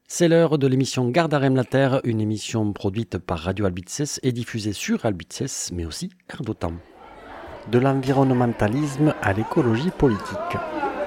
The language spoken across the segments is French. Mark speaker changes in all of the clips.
Speaker 1: C'est l'heure de l'émission Gardarem la Terre, une émission produite par Radio Albitzes et diffusée sur Albitzes, mais aussi Erdotam. De l'environnementalisme à l'écologie politique.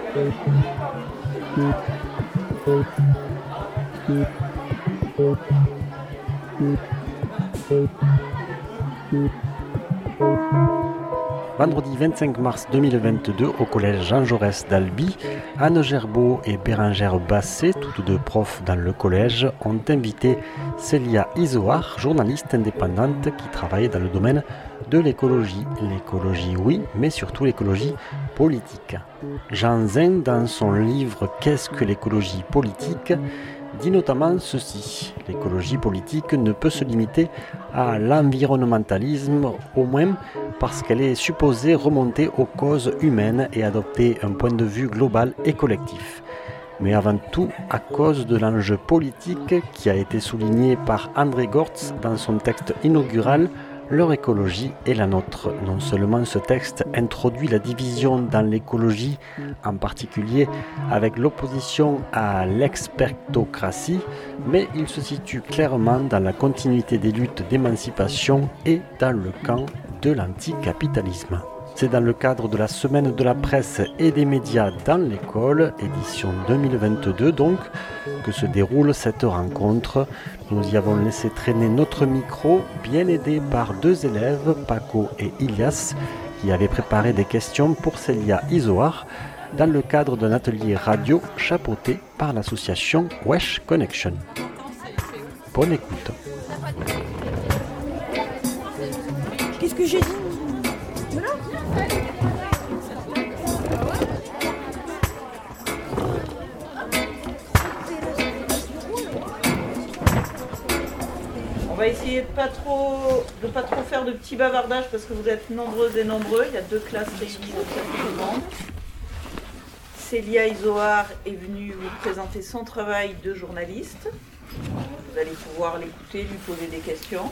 Speaker 1: Vendredi 25 mars 2022, au collège Jean Jaurès d'Albi, Anne Gerbeau et Bérengère Basset, toutes deux profs dans le collège, ont invité Célia Izoard, journaliste indépendante qui travaille dans le domaine de l'écologie. L'écologie, oui, mais surtout l'écologie politique. Jean Zin, dans son livre « Qu'est-ce que l'écologie politique ?», dit notamment ceci: l'écologie politique ne peut se limiter à l'environnementalisme, au moins parce qu'elle est supposée remonter aux causes humaines et adopter un point de vue global et collectif. Mais avant tout à cause de l'enjeu politique qui a été souligné par André Gortz dans son texte inaugural « Leur écologie est la nôtre ». Non seulement ce texte introduit la division dans l'écologie, en particulier avec l'opposition à l'expertocratie, mais il se situe clairement dans la continuité des luttes d'émancipation et dans le camp de l'anticapitalisme. C'est dans le cadre de la Semaine de la presse et des médias dans l'école, édition 2022 donc, que se déroule cette rencontre. Nous y avons laissé traîner notre micro, bien aidés par deux élèves, Paco et Ilias, qui avaient préparé des questions pour Célia Izoard, dans le cadre d'un atelier radio chapeauté par l'association Wesh Connection. Bonne écoute.
Speaker 2: Qu'est-ce que j'ai dit ?
Speaker 3: On va essayer de pas trop faire de petits bavardages parce que vous êtes nombreuses et nombreux. Il y a 2 classes réunies dans cette demande. Célia Izoard est venue vous présenter son travail de journaliste. Vous allez pouvoir l'écouter, lui poser des questions.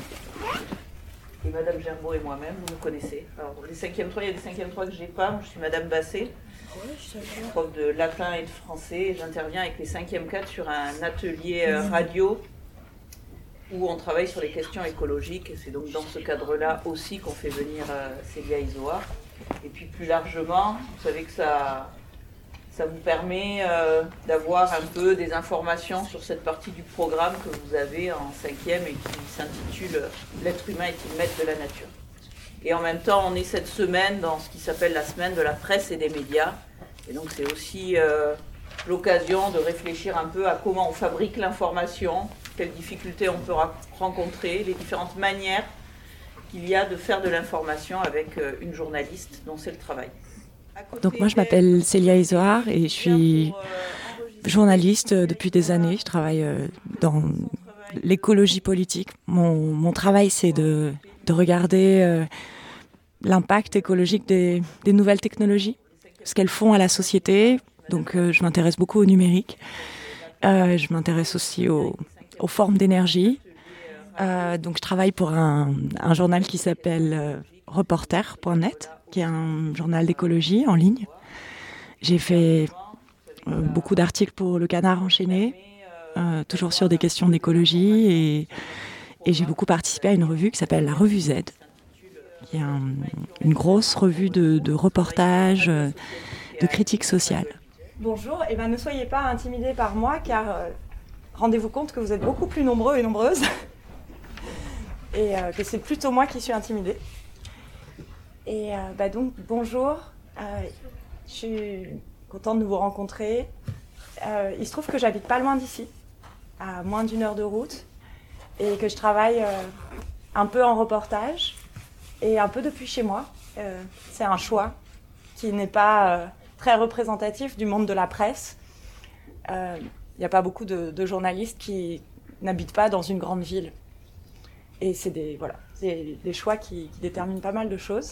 Speaker 3: Et Madame Gerbeau et moi-même, vous me connaissez. Alors, les 5e 3, il y a des 5e 3 que je n'ai pas. Moi, je suis Madame Basset. Je suis prof de latin et de français. Et j'interviens avec les 5e 4 sur un atelier radio où on travaille sur les questions écologiques. Et c'est donc dans ce cadre-là aussi qu'on fait venir Célia Izoard. Et puis plus largement, vous savez que ça vous permet d'avoir un peu des informations sur cette partie du programme que vous avez en 5e et qui s'intitule « L'être humain est-il maître de la nature ». Et en même temps, on est cette semaine dans ce qui s'appelle la semaine de la presse et des médias. Et donc c'est aussi l'occasion de réfléchir un peu à comment on fabrique l'information, quelles difficultés on peut rencontrer, les différentes manières qu'il y a de faire de l'information avec une journaliste dont c'est le travail.
Speaker 2: Donc moi je m'appelle Célia Izoard et je suis journaliste depuis des années. Je travaille dans l'écologie politique. Mon travail c'est de regarder l'impact écologique des nouvelles technologies, ce qu'elles font à la société. Donc je m'intéresse beaucoup au numérique. Je m'intéresse aussi aux formes d'énergie. Donc je travaille pour un journal qui s'appelle reporter.net, qui est un journal d'écologie en ligne. J'ai fait beaucoup d'articles pour Le Canard enchaîné, toujours sur des questions d'écologie, et j'ai beaucoup participé à une revue qui s'appelle la Revue Z, qui est une grosse revue de reportages, de critiques sociales.
Speaker 4: Bonjour, et ne soyez pas intimidés par moi, car rendez-vous compte que vous êtes beaucoup plus nombreux et nombreuses, et que c'est plutôt moi qui suis intimidée. Et donc bonjour, je suis contente de vous rencontrer. Il se trouve que j'habite pas loin d'ici, à moins d'1 heure de route, et que je travaille un peu en reportage et un peu depuis chez moi. C'est un choix qui n'est pas très représentatif du monde de la presse. Il n'y a pas beaucoup de journalistes qui n'habitent pas dans une grande ville. Et c'est des choix qui déterminent pas mal de choses.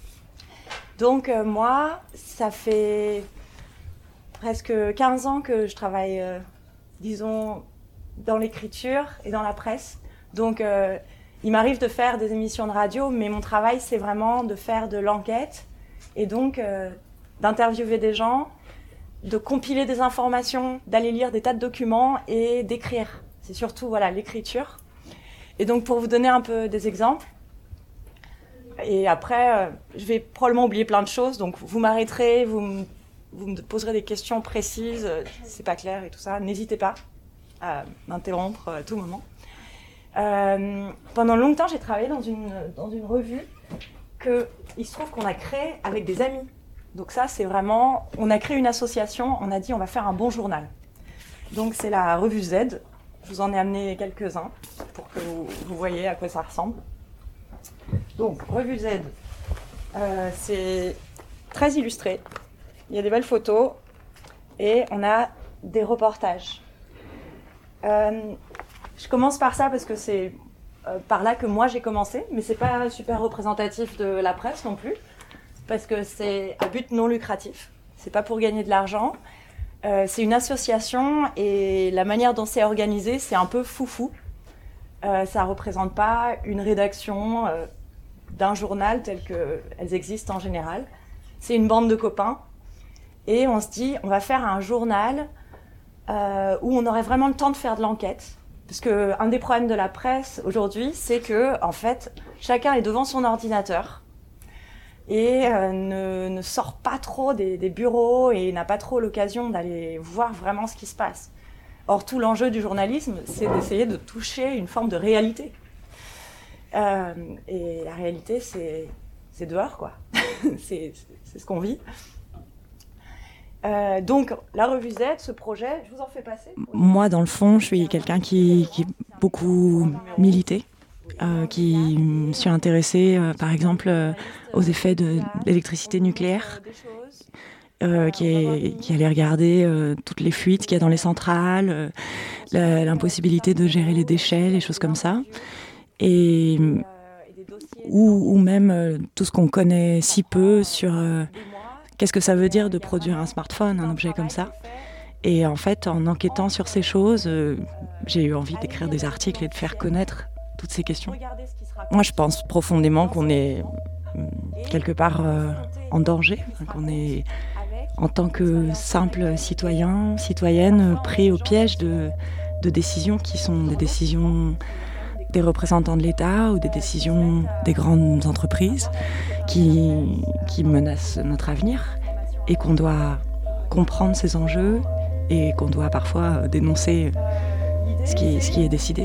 Speaker 4: Donc moi, ça fait presque 15 ans que je travaille, disons, dans l'écriture et dans la presse. Donc il m'arrive de faire des émissions de radio, mais mon travail, c'est vraiment de faire de l'enquête et donc d'interviewer des gens de compiler des informations, d'aller lire des tas de documents et d'écrire. C'est surtout l'écriture. Et donc pour vous donner un peu des exemples, et après je vais probablement oublier plein de choses, donc vous m'arrêterez, vous me poserez des questions précises, si c'est pas clair et tout ça, n'hésitez pas à m'interrompre à tout moment. Pendant longtemps, j'ai travaillé dans une revue il se trouve qu'on a créée avec des amis. Donc ça, c'est vraiment... On a créé une association, on a dit on va faire un bon journal. Donc c'est la revue Z. Je vous en ai amené quelques-uns pour que vous voyez à quoi ça ressemble. Donc, revue Z, c'est très illustré. Il y a des belles photos et on a des reportages. Je commence par ça parce que c'est par là que moi j'ai commencé, mais c'est pas super représentatif de la presse non plus, parce que c'est à but non lucratif. C'est pas pour gagner de l'argent. C'est une association et la manière dont c'est organisé, c'est un peu foufou. Ça représente pas une rédaction d'un journal tel qu'elles existent en général. C'est une bande de copains et on se dit on va faire un journal où on aurait vraiment le temps de faire de l'enquête. Parce qu'un des problèmes de la presse aujourd'hui, c'est que en fait, chacun est devant son ordinateur et ne sort pas trop des bureaux et n'a pas trop l'occasion d'aller voir vraiment ce qui se passe. Or, tout l'enjeu du journalisme, c'est d'essayer de toucher une forme de réalité. Et la réalité, c'est dehors, quoi. c'est ce qu'on vit. Donc, la revue Z, ce projet, je vous en fais passer.
Speaker 2: Moi, dans le fond, je suis quelqu'un qui beaucoup milité, qui me suis intéressée, par exemple, aux effets de l'électricité nucléaire, qui allait regarder toutes les fuites qu'il y a dans les centrales, l'impossibilité de gérer les déchets, les choses comme ça. Et ou même tout ce qu'on connaît si peu sur qu'est-ce que ça veut dire de produire un smartphone, un objet comme ça. Et en fait, en enquêtant sur ces choses, j'ai eu envie d'écrire des articles et de faire connaître toutes ces questions. Moi, je pense profondément qu'on est quelque part en danger, qu'on est en tant que simple citoyen, citoyenne, pris au piège de décisions qui sont des décisions des représentants de l'État ou des décisions des grandes entreprises qui menacent notre avenir et qu'on doit comprendre ces enjeux et qu'on doit parfois dénoncer ce qui est décidé.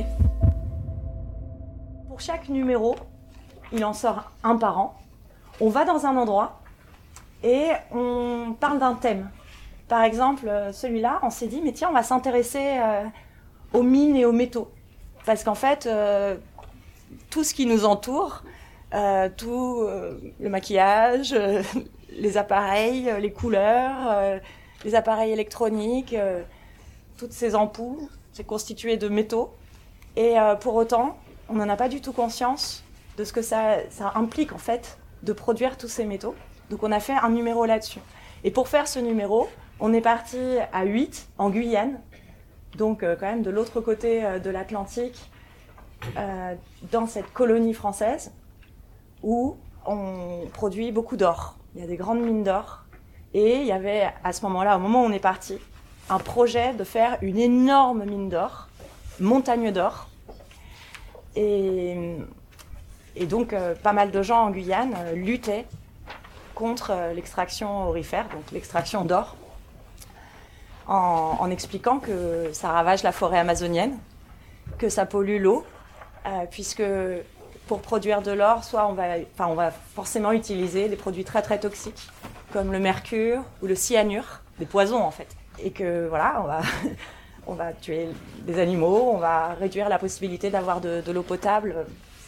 Speaker 4: Pour chaque numéro, il en sort un par an. On va dans un endroit et on parle d'un thème. Par exemple, celui-là, on s'est dit, mais tiens, on va s'intéresser aux mines et aux métaux. Parce qu'en fait, tout ce qui nous entoure, le maquillage, les appareils, les couleurs, les appareils électroniques, toutes ces ampoules, c'est constitué de métaux. Et pour autant, on n'en a pas du tout conscience de ce que ça implique en fait de produire tous ces métaux. Donc on a fait un numéro là-dessus. Et pour faire ce numéro, on est parti à 8 en Guyane, donc quand même de l'autre côté de l'Atlantique, dans cette colonie française où on produit beaucoup d'or. Il y a des grandes mines d'or. Et il y avait à ce moment-là, au moment où on est parti, un projet de faire une énorme mine d'or, montagne d'or. Et donc pas mal de gens en Guyane luttaient contre l'extraction aurifère, donc l'extraction d'or, en expliquant que ça ravage la forêt amazonienne, que ça pollue l'eau, puisque pour produire de l'or, soit on va forcément utiliser des produits très très toxiques, comme le mercure ou le cyanure, des poisons en fait. Et que voilà, on va tuer des animaux, on va réduire la possibilité d'avoir de l'eau potable.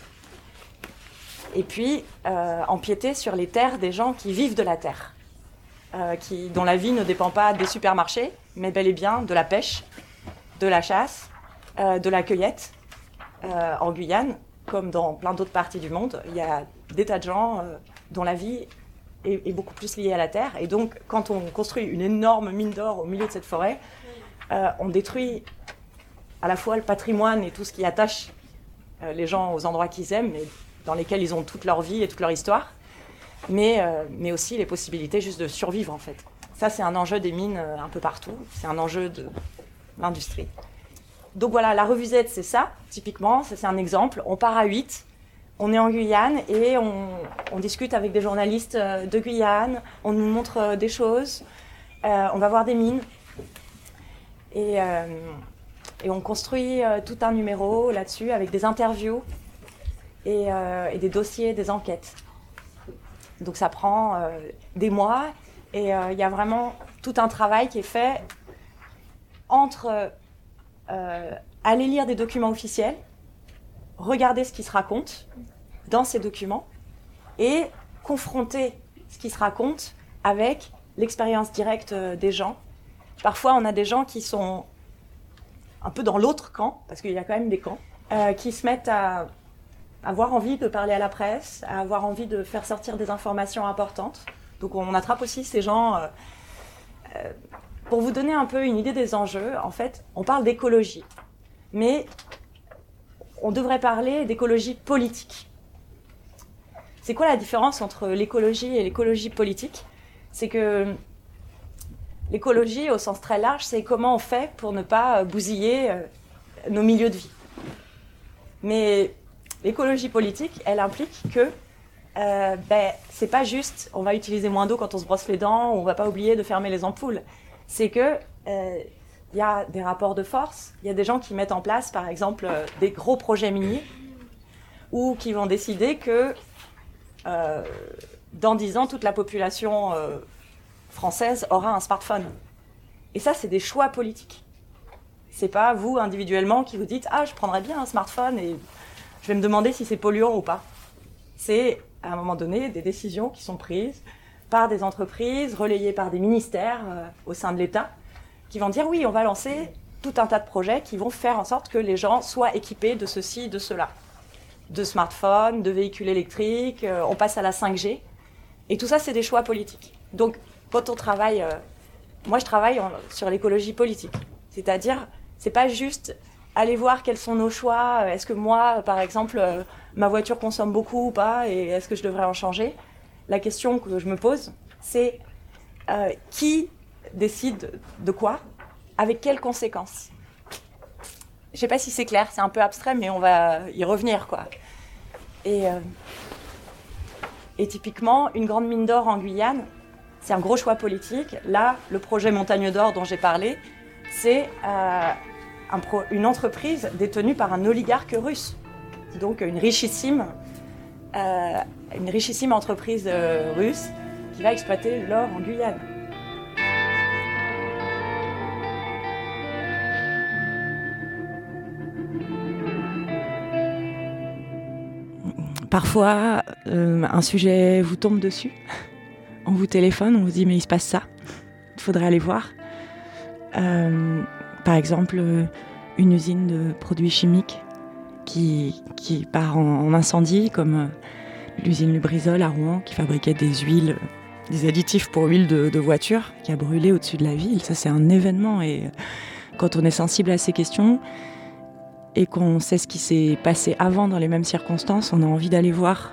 Speaker 4: Et puis, empiéter sur les terres des gens qui vivent de la terre, dont la vie ne dépend pas des supermarchés, mais bel et bien de la pêche, de la chasse, de la cueillette. En Guyane, comme dans plein d'autres parties du monde, il y a des tas de gens dont la vie est beaucoup plus liée à la terre. Et donc, quand on construit une énorme mine d'or au milieu de cette forêt, on détruit à la fois le patrimoine et tout ce qui attache les gens aux endroits qu'ils aiment, mais dans lesquels ils ont toute leur vie et toute leur histoire, mais aussi les possibilités juste de survivre en fait. Ça, c'est un enjeu des mines un peu partout. C'est un enjeu de l'industrie. Donc voilà, la revue Z, c'est ça, typiquement. Ça, c'est un exemple. On part à 8. On est en Guyane et on discute avec des journalistes de Guyane. On nous montre des choses. On va voir des mines. Et on construit tout un numéro là-dessus avec des interviews et des dossiers, des enquêtes. Donc ça prend des mois et il y a vraiment tout un travail qui est fait entre aller lire des documents officiels, regarder ce qui se raconte dans ces documents et confronter ce qui se raconte avec l'expérience directe des gens. Parfois, on a des gens qui sont un peu dans l'autre camp, parce qu'il y a quand même des camps, qui se mettent à avoir envie de parler à la presse, à avoir envie de faire sortir des informations importantes. Donc on attrape aussi ces gens. Pour vous donner un peu une idée des enjeux, en fait, on parle d'écologie. Mais on devrait parler d'écologie politique. C'est quoi la différence entre l'écologie et l'écologie politique ? C'est que l'écologie, au sens très large, c'est comment on fait pour ne pas bousiller nos milieux de vie. Mais l'écologie politique, elle implique que c'est pas juste on va utiliser moins d'eau quand on se brosse les dents, ou on va pas oublier de fermer les ampoules. C'est que il y a des rapports de force, il y a des gens qui mettent en place, par exemple, des gros projets miniers, ou qui vont décider que dans 10 ans, toute la population française aura un smartphone. Et ça, c'est des choix politiques. C'est pas vous, individuellement, qui vous dites « Ah, je prendrais bien un smartphone et je vais me demander si c'est polluant ou pas. » C'est, à un moment donné, des décisions qui sont prises par des entreprises, relayées par des ministères au sein de l'État, qui vont dire « Oui, on va lancer tout un tas de projets qui vont faire en sorte que les gens soient équipés de ceci, de cela. De smartphones, de véhicules électriques, on passe à la 5G. » Et tout ça, c'est des choix politiques. Donc, quand on travaille... moi, je travaille sur l'écologie politique. C'est-à-dire, c'est pas juste aller voir quels sont nos choix. Est-ce que moi, par exemple, ma voiture consomme beaucoup ou pas, et est-ce que je devrais en changer ? La question que je me pose, c'est qui décide de quoi, avec quelles conséquences ? Je sais pas si c'est clair, c'est un peu abstrait, mais on va y revenir, quoi. Et typiquement, une grande mine d'or en Guyane, c'est un gros choix politique. Là, le projet Montagne d'Or dont j'ai parlé, c'est une entreprise détenue par un oligarque russe. Donc une richissime entreprise russe qui va exploiter l'or en Guyane.
Speaker 2: Parfois, un sujet vous tombe dessus. On vous téléphone, on vous dit « mais il se passe ça, il faudrait aller voir ». Par exemple, une usine de produits chimiques qui part en incendie, comme l'usine Lubrizol à Rouen, qui fabriquait des huiles, des additifs pour huile de voiture, qui a brûlé au-dessus de la ville. Ça, c'est un événement. Et quand on est sensible à ces questions et qu'on sait ce qui s'est passé avant dans les mêmes circonstances, on a envie d'aller voir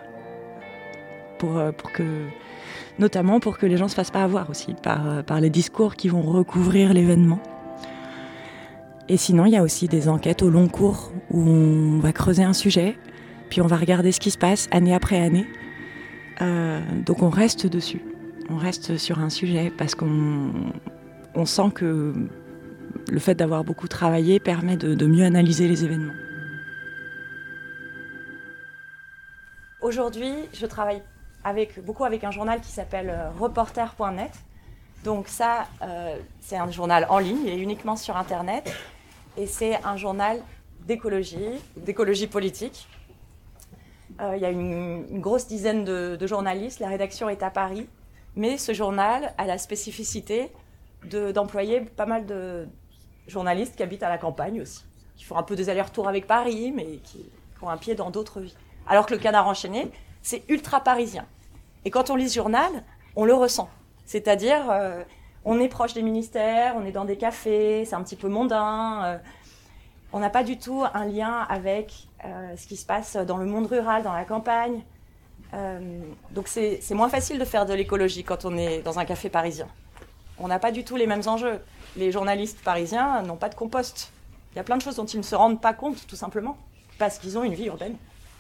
Speaker 2: notamment pour que les gens ne se fassent pas avoir aussi par les discours qui vont recouvrir l'événement. Et sinon, il y a aussi des enquêtes au long cours où on va creuser un sujet, puis on va regarder ce qui se passe année après année. Donc on reste dessus, on reste sur un sujet parce qu'on sent que le fait d'avoir beaucoup travaillé permet de mieux analyser les événements.
Speaker 4: Aujourd'hui, je travaille beaucoup avec un journal qui s'appelle reporter.net. Donc ça, c'est un journal en ligne, il est uniquement sur Internet. Et c'est un journal d'écologie politique. Il y a une grosse dizaine de journalistes, la rédaction est à Paris. Mais ce journal a la spécificité d'employer pas mal de journalistes qui habitent à la campagne aussi, qui font un peu des allers-retours avec Paris, mais qui ont un pied dans d'autres vies. Alors que le Canard enchaîné, c'est ultra parisien. Et quand on lit ce journal, on le ressent. C'est-à-dire, on est proche des ministères, on est dans des cafés, c'est un petit peu mondain. On n'a pas du tout un lien avec ce qui se passe dans le monde rural, dans la campagne. Donc c'est moins facile de faire de l'écologie quand on est dans un café parisien. on n'a pas du tout les mêmes enjeux. Les journalistes parisiens n'ont pas de compost. Il y a plein de choses dont ils ne se rendent pas compte, tout simplement, parce qu'ils ont une vie urbaine.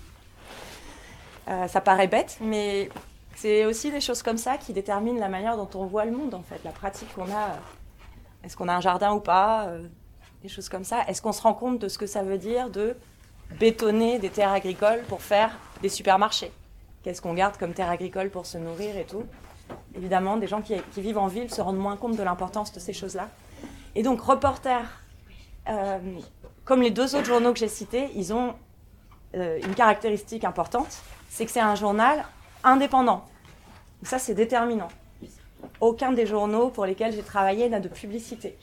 Speaker 4: Ça paraît bête, mais c'est aussi des choses comme ça qui déterminent la manière dont on voit le monde, en fait, la pratique qu'on a. Est-ce qu'on a un jardin ou pas, des choses comme ça. Est-ce qu'on se rend compte de ce que ça veut dire de bétonner des terres agricoles pour faire des supermarchés? Qu'est-ce qu'on garde comme terre agricole pour se nourrir et tout? Évidemment, des gens qui vivent en ville se rendent moins compte de l'importance de ces choses-là. Et donc, Reporter, comme les deux autres journaux que j'ai cités, ils ont une caractéristique importante, c'est que c'est un journal indépendant. Ça, c'est déterminant. Aucun des journaux pour lesquels j'ai travaillé n'a de publicité.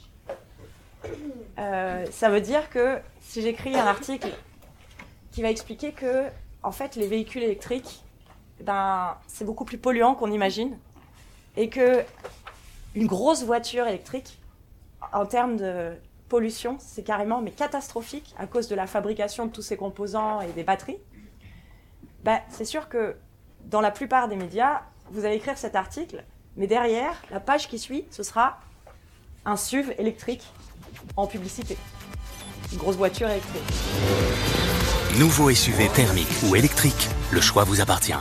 Speaker 4: Ça veut dire que si j'écris un article qui va expliquer que, en fait, les véhicules électriques, c'est beaucoup plus polluant qu'on imagine, et que une grosse voiture électrique, en termes de pollution, c'est carrément catastrophique à cause de la fabrication de tous ces composants et des batteries. C'est sûr que dans la plupart des médias, vous allez écrire cet article, mais derrière, la page qui suit, ce sera un SUV électrique en publicité. Une grosse voiture électrique.
Speaker 5: Nouveau SUV thermique ou électrique, le choix vous appartient.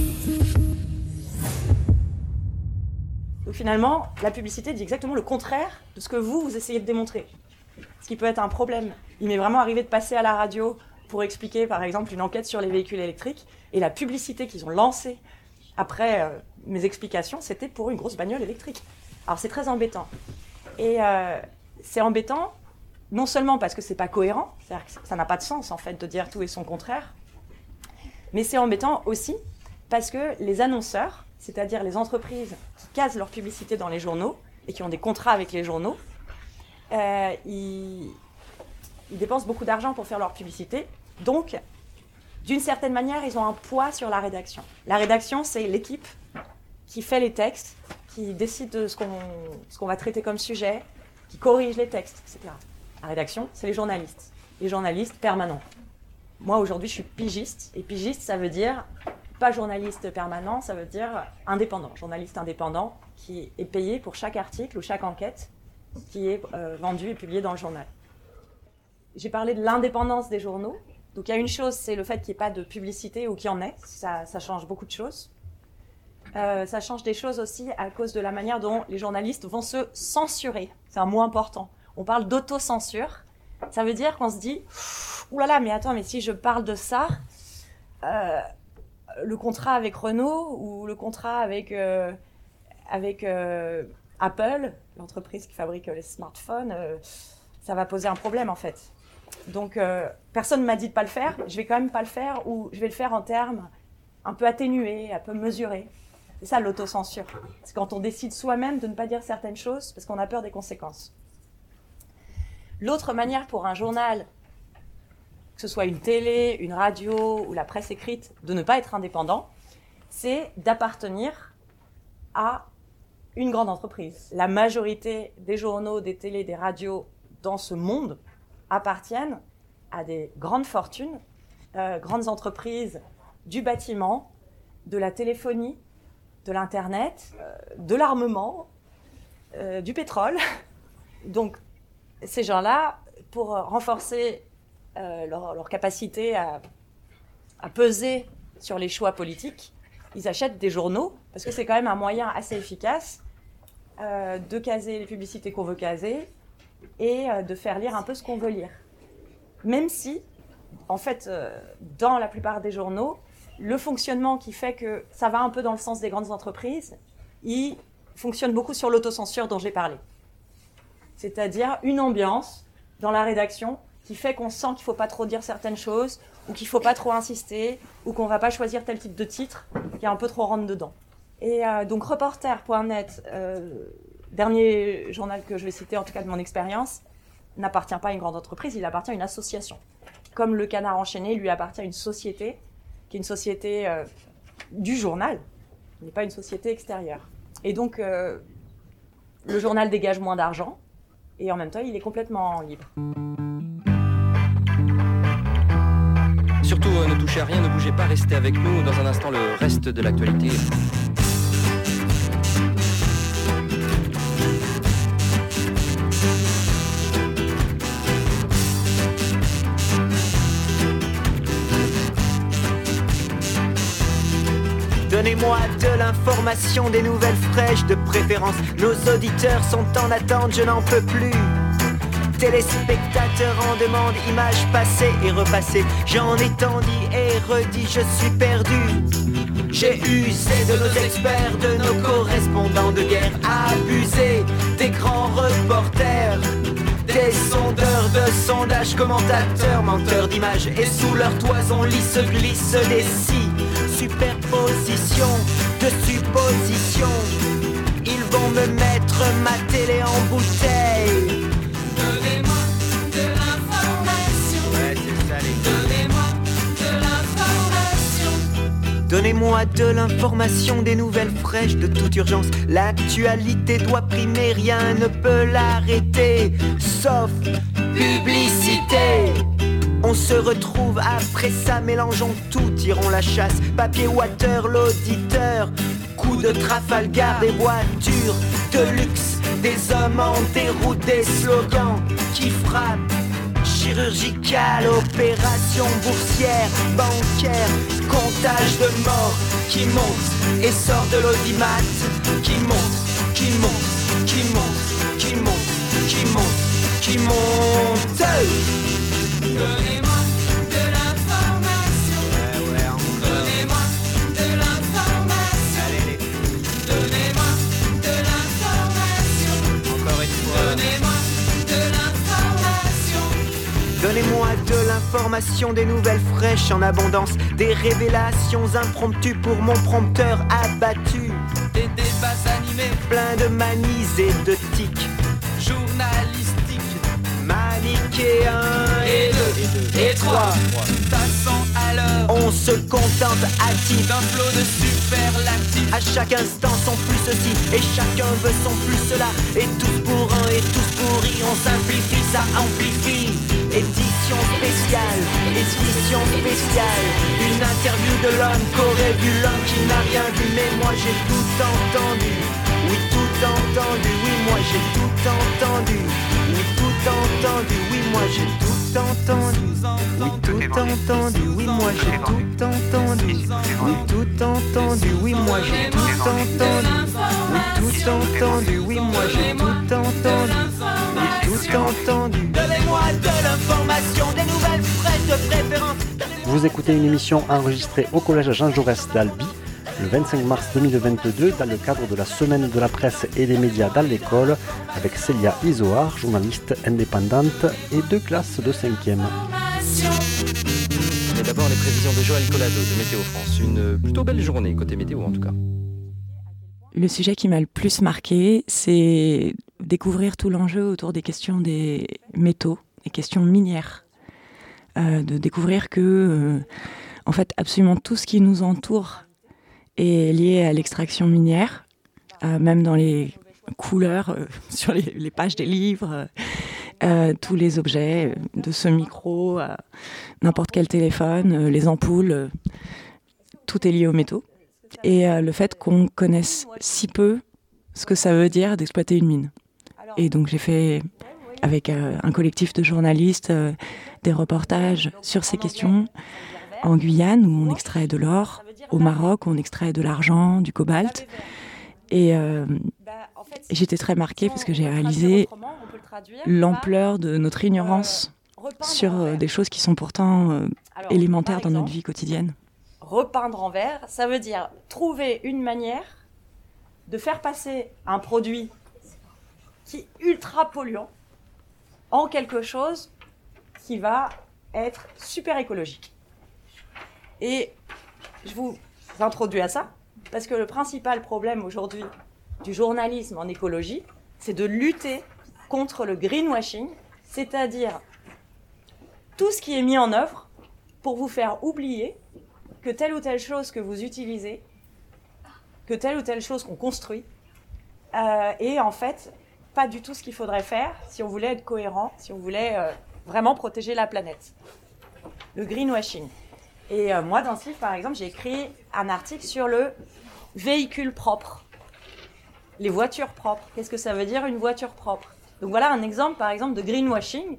Speaker 4: Donc finalement, la publicité dit exactement le contraire de ce que vous essayez de démontrer. Ce qui peut être un problème. Il m'est vraiment arrivé de passer à la radio pour expliquer, par exemple, une enquête sur les véhicules électriques, et la publicité qu'ils ont lancée après mes explications, c'était pour une grosse bagnole électrique. Alors c'est très embêtant. Et c'est embêtant, non seulement parce que c'est pas cohérent, c'est-à-dire que ça n'a pas de sens en fait de dire tout et son contraire, mais c'est embêtant aussi parce que les annonceurs, c'est-à-dire les entreprises qui casent leur publicité dans les journaux et qui ont des contrats avec les journaux, ils dépensent beaucoup d'argent pour faire leur publicité. Donc, d'une certaine manière, ils ont un poids sur la rédaction. La rédaction, c'est l'équipe qui fait les textes, qui décide de ce qu'on va traiter comme sujet, qui corrige les textes, etc. La rédaction, c'est les journalistes permanents. Moi, aujourd'hui, je suis pigiste, et pigiste, ça veut dire pas journaliste permanent, ça veut dire indépendant, journaliste indépendant qui est payé pour chaque article ou chaque enquête qui est vendue et publiée dans le journal. J'ai parlé de l'indépendance des journaux. Donc il y a une chose, c'est le fait qu'il n'y ait pas de publicité ou qu'il y en ait, ça change beaucoup de choses. Ça change des choses aussi à cause de la manière dont les journalistes vont se censurer. C'est un mot important. On parle d'autocensure. Ça veut dire qu'on se dit « Ouh là là, mais attends, mais si je parle de ça, le contrat avec Renault ou le contrat avec Apple, l'entreprise qui fabrique les smartphones, ça va poser un problème en fait. Donc personne ne m'a dit de pas le faire, je vais quand même pas le faire ou je vais le faire en termes un peu atténués, un peu mesurés. C'est ça l'autocensure. C'est quand on décide soi-même de ne pas dire certaines choses parce qu'on a peur des conséquences. L'autre manière pour un journal, que ce soit une télé, une radio ou la presse écrite, de ne pas être indépendant, c'est d'appartenir à une grande entreprise. La majorité des journaux, des télés, des radios dans ce monde appartiennent à des grandes fortunes, grandes entreprises du bâtiment, de la téléphonie, de l'Internet, de l'armement, du pétrole. Donc, ces gens-là, pour renforcer leur capacité à peser sur les choix politiques, ils achètent des journaux, parce que c'est quand même un moyen assez efficace de caser les publicités qu'on veut caser et de faire lire un peu ce qu'on veut lire. Même si, en fait, dans la plupart des journaux, le fonctionnement qui fait que ça va un peu dans le sens des grandes entreprises, il fonctionne beaucoup sur l'autocensure dont j'ai parlé. C'est-à-dire une ambiance dans la rédaction qui fait qu'on sent qu'il ne faut pas trop dire certaines choses, ou qu'il ne faut pas trop insister, ou qu'on ne va pas choisir tel type de titre qui est un peu trop rentre-dedans. Et donc Reporter.net, dernier journal que je vais citer, en tout cas de mon expérience, n'appartient pas à une grande entreprise, il appartient à une association. Comme le Canard enchaîné lui appartient à une société, qui est une société du journal, il n'est pas une société extérieure. Et donc, le journal dégage moins d'argent, et en même temps, il est complètement libre.
Speaker 6: Surtout, ne touchez à rien, ne bougez pas, restez avec nous. Dans un instant, le reste de l'actualité.
Speaker 7: Donnez-moi de l'information, des nouvelles fraîches de préférence. Nos auditeurs sont en attente, je n'en peux plus. Téléspectateurs en demande, images passées et repassées. J'en ai tant dit et redit, je suis perdu. J'ai usé de nos experts, de nos correspondants de guerre, abusé des grands reporters, des sondeurs de sondages, commentateurs, menteurs d'images. Et sous leur toison lisse glissent des superpositions de suppositions. Ils vont me mettre ma télé en bouteille.
Speaker 8: Donnez-moi de l'information.
Speaker 7: Ouais, c'est salé.
Speaker 8: Donnez-moi de l'information.
Speaker 7: Donnez-moi de l'information, des nouvelles fraîches de toute urgence. L'actualité doit primer, rien ne peut l'arrêter, sauf publicité. On se retrouve après ça, mélangeons tout, tirons la chasse. Papier water, l'auditeur, coup de Trafalgar, des voitures de luxe, des hommes en déroute, des slogans qui frappent. Chirurgicale, opération boursière, bancaire, comptage de morts qui monte et sort de l'audimat, qui monte, qui monte, qui monte, qui monte, qui monte, qui monte.
Speaker 8: Donnez-moi de l'information.
Speaker 7: Ouais, encore.
Speaker 8: Donnez-moi de l'information.
Speaker 7: Allez,
Speaker 8: Donnez-moi de l'information.
Speaker 7: encore une fois.
Speaker 8: Donnez-moi de l'information.
Speaker 7: Donnez-moi de l'information, des nouvelles fraîches en abondance, des révélations impromptues pour mon prompteur abattu.
Speaker 8: Des débats animés,
Speaker 7: Plein de manies et de tics,
Speaker 8: journalistiques.
Speaker 7: manichéens
Speaker 8: Et deux, et trois, tout à 100 à l'heure.
Speaker 7: On se contente hâtif.
Speaker 8: D'un flot de superlatifs.
Speaker 7: À chaque instant son plus ceci et chacun veut son plus cela. Et tous pour un et tous pour rire, on simplifie, ça amplifie. Édition spéciale, édition spéciale. Une interview de l'homme qu'aurait vu l'homme qui n'a rien vu. Mais moi j'ai tout entendu, oui tout entendu. Oui moi j'ai tout entendu, oui tout entendu. Oui moi j'ai tout entendu, oui tout entendu. Oui moi j'ai tout entendu, oui tout entendu. Oui moi j'ai tout entendu, oui tout entendu. Oui moi j'ai tout entendu, oui tout entendu. Donnez-moi de l'information, des nouvelles fraîches de préférence.
Speaker 1: Vous écoutez une émission enregistrée au collège Jean Jaurès d'Albi le 25 mars 2022 dans le cadre de la semaine de la presse et des médias dans l'école avec Célia Izoard, journaliste indépendante et deux classes de 5e.
Speaker 6: Mais d'abord les prévisions de Joël Collado de Météo France. Une plutôt belle journée côté météo en tout cas.
Speaker 2: Le sujet qui m'a le plus marqué, c'est découvrir tout l'enjeu autour des questions des métaux, des questions minières. De découvrir que, en fait, absolument tout ce qui nous entoure est lié à l'extraction minière, même dans les couleurs, sur les pages des livres, tous les objets, de ce micro à n'importe quel téléphone, les ampoules, tout est lié aux métaux. Et le fait qu'on connaisse si peu ce que ça veut dire d'exploiter une mine. Et donc j'ai fait, avec un collectif de journalistes, des reportages sur ces questions en Guyane, où on extrait de l'or, au Maroc, où on extrait de l'argent, du cobalt. Et j'étais très marquée parce que j'ai réalisé l'ampleur de notre ignorance sur des choses qui sont pourtant élémentaires dans notre vie quotidienne.
Speaker 4: Repeindre en vert, ça veut dire trouver une manière de faire passer un produit qui est ultra polluant en quelque chose qui va être super écologique. Et je vous introduis à ça parce que le principal problème aujourd'hui du journalisme en écologie, c'est de lutter contre le greenwashing, c'est-à-dire tout ce qui est mis en œuvre pour vous faire oublier que telle ou telle chose que vous utilisez, que telle ou telle chose qu'on construit, est en fait pas du tout ce qu'il faudrait faire si on voulait être cohérent, si on voulait vraiment protéger la planète. Le greenwashing. Et moi, dans ce livre, par exemple, j'ai écrit un article sur le véhicule propre, les voitures propres. Qu'est-ce que ça veut dire une voiture propre ? Donc voilà un exemple, par exemple, de greenwashing,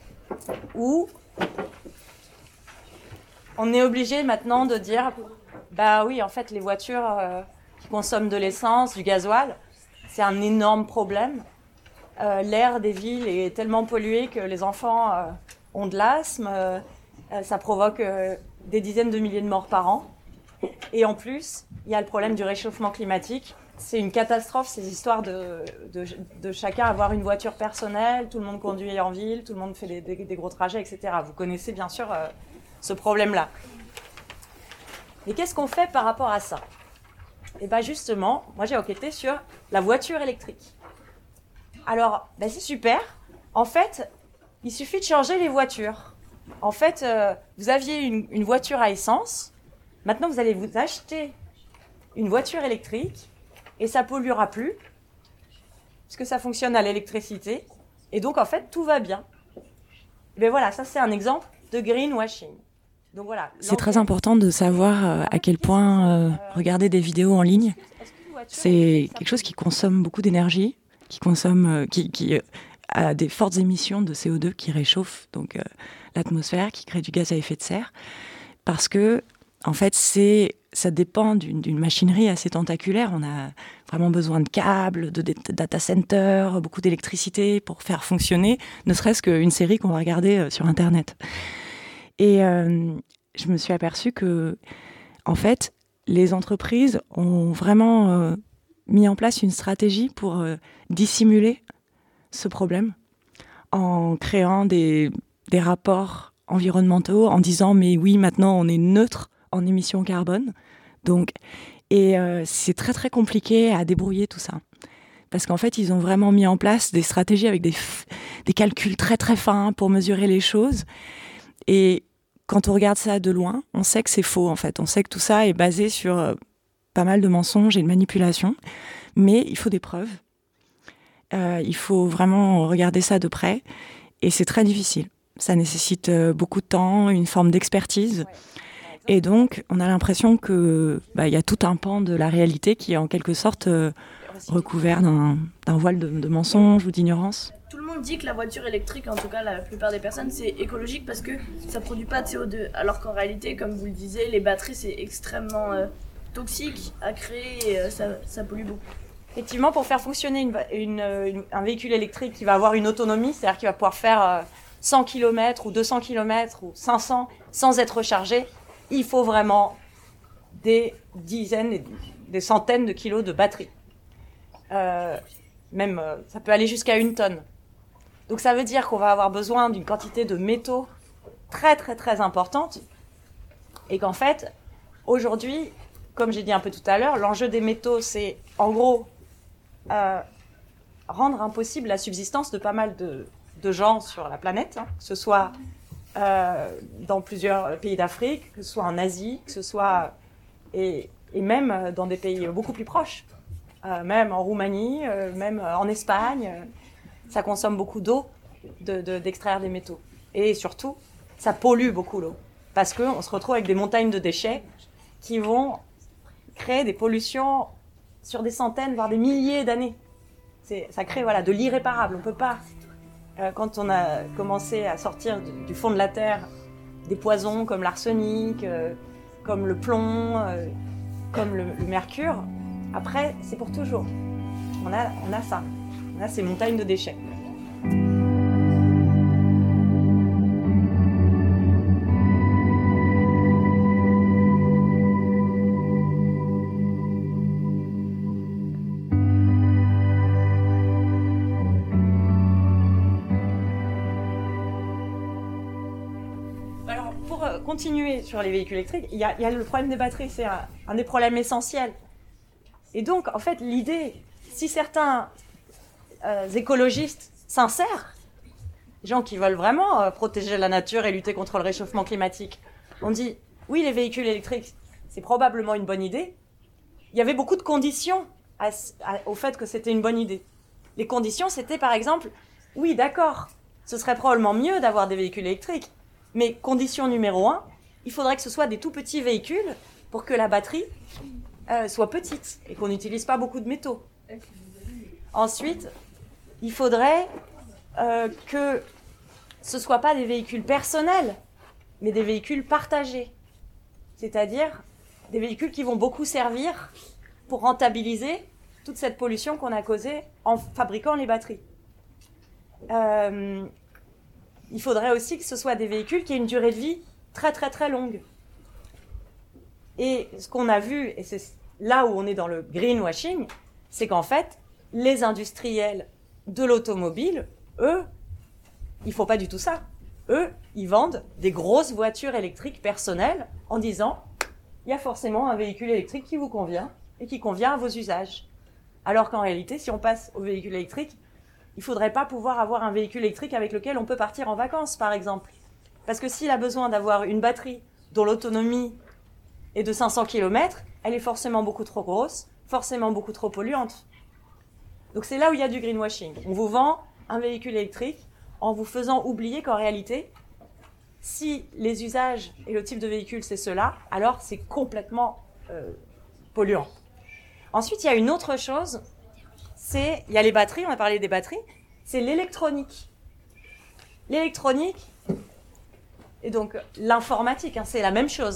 Speaker 4: où on est obligé maintenant de dire Bah oui, en fait, les voitures qui consomment de l'essence, du gasoil, c'est un énorme problème. L'air des villes est tellement pollué que les enfants ont de l'asthme. Ça provoque des dizaines de milliers de morts par an. Et en plus, il y a le problème du réchauffement climatique. C'est une catastrophe, ces histoires de chacun avoir une voiture personnelle, tout le monde conduit en ville, tout le monde fait des gros trajets, etc. Vous connaissez bien sûr ce problème-là. Mais qu'est-ce qu'on fait par rapport à ça ? Et bien justement, moi j'ai enquêté sur la voiture électrique. Alors, c'est super. En fait, il suffit de changer les voitures. En fait, vous aviez une voiture à essence. Maintenant, vous allez vous acheter une voiture électrique et ça polluera plus puisque ça fonctionne à l'électricité. Et donc, en fait, tout va bien. Et bien voilà, ça c'est un exemple de greenwashing. Donc voilà.
Speaker 2: C'est très important de savoir à quel point regarder des vidéos en ligne, c'est quelque chose qui consomme beaucoup d'énergie, qui a des fortes émissions de CO2 qui réchauffent donc l'atmosphère, qui crée du gaz à effet de serre, parce que en fait ça dépend d'une machinerie assez tentaculaire. On a vraiment besoin de câbles, de data centers, beaucoup d'électricité pour faire fonctionner, ne serait-ce qu'une série qu'on va regarder sur Internet. Et je me suis aperçue que, en fait, les entreprises ont vraiment mis en place une stratégie pour dissimuler ce problème en créant des rapports environnementaux, en disant « mais oui, maintenant on est neutre en émissions carbone ». Et c'est très très compliqué à débrouiller tout ça. Parce qu'en fait, ils ont vraiment mis en place des stratégies avec des calculs très très fins pour mesurer les choses. Et quand on regarde ça de loin, on sait que c'est faux en fait. On sait que tout ça est basé sur pas mal de mensonges et de manipulations. Mais il faut des preuves. Il faut vraiment regarder ça de près. Et c'est très difficile. Ça nécessite beaucoup de temps, une forme d'expertise. Et donc, on a l'impression que y a tout un pan de la réalité qui est en quelque sorte recouvert d'un voile de mensonges ou d'ignorance.
Speaker 9: Tout le monde dit que la voiture électrique, en tout cas la plupart des personnes, c'est écologique parce que ça ne produit pas de CO2. Alors qu'en réalité, comme vous le disiez, les batteries, c'est extrêmement toxique à créer et ça pollue beaucoup.
Speaker 4: Effectivement, pour faire fonctionner un véhicule électrique qui va avoir une autonomie, c'est-à-dire qu'il va pouvoir faire 100 km ou 200 km ou 500 sans être rechargé, il faut vraiment des dizaines, des centaines de kilos de batterie. Ça peut aller jusqu'à 1 tonne. Donc ça veut dire qu'on va avoir besoin d'une quantité de métaux très très très importante et qu'en fait, aujourd'hui, comme j'ai dit un peu tout à l'heure, l'enjeu des métaux, c'est en gros rendre impossible la subsistance de pas mal de gens sur la planète, que ce soit dans plusieurs pays d'Afrique, que ce soit en Asie, que ce soit et même dans des pays beaucoup plus proches, même en Roumanie, même en Espagne. Ça consomme beaucoup d'eau d'extraire des métaux. Et surtout, ça pollue beaucoup l'eau. Parce qu'on se retrouve avec des montagnes de déchets qui vont créer des pollutions sur des centaines, voire des milliers d'années. Ça crée de l'irréparable. On ne peut pas, quand on a commencé à sortir du fond de la Terre des poisons comme l'arsenic, comme le plomb, comme le mercure, après, c'est pour toujours. On a ça. On a ces montagnes de déchets. Alors, pour continuer sur les véhicules électriques, il y a le problème des batteries, c'est un des problèmes essentiels. Et donc, en fait, l'idée, si certains écologistes sincères, gens qui veulent vraiment protéger la nature et lutter contre le réchauffement climatique, on dit, oui, les véhicules électriques, c'est probablement une bonne idée. Il y avait beaucoup de conditions au fait que c'était une bonne idée. Les conditions, c'était par exemple, oui, d'accord, ce serait probablement mieux d'avoir des véhicules électriques, mais condition numéro 1, il faudrait que ce soit des tout petits véhicules pour que la batterie soit petite et qu'on n'utilise pas beaucoup de métaux. Ensuite, il faudrait que ce ne soit pas des véhicules personnels, mais des véhicules partagés. C'est-à-dire des véhicules qui vont beaucoup servir pour rentabiliser toute cette pollution qu'on a causée en fabriquant les batteries. Il faudrait aussi que ce soit des véhicules qui aient une durée de vie très très très longue. Et ce qu'on a vu, et c'est là où on est dans le greenwashing, c'est qu'en fait, les industriels de l'automobile, eux, ils ne font pas du tout ça. Eux, ils vendent des grosses voitures électriques personnelles en disant « il y a forcément un véhicule électrique qui vous convient et qui convient à vos usages ». Alors qu'en réalité, si on passe au véhicule électrique, il ne faudrait pas pouvoir avoir un véhicule électrique avec lequel on peut partir en vacances, par exemple. Parce que s'il a besoin d'avoir une batterie dont l'autonomie est de 500 km, elle est forcément beaucoup trop grosse, forcément beaucoup trop polluante. Donc c'est là où il y a du greenwashing. On vous vend un véhicule électrique en vous faisant oublier qu'en réalité, si les usages et le type de véhicule c'est cela, alors c'est complètement polluant. Ensuite, il y a une autre chose, il y a les batteries, on a parlé des batteries, c'est l'électronique. L'électronique, et donc l'informatique, c'est la même chose.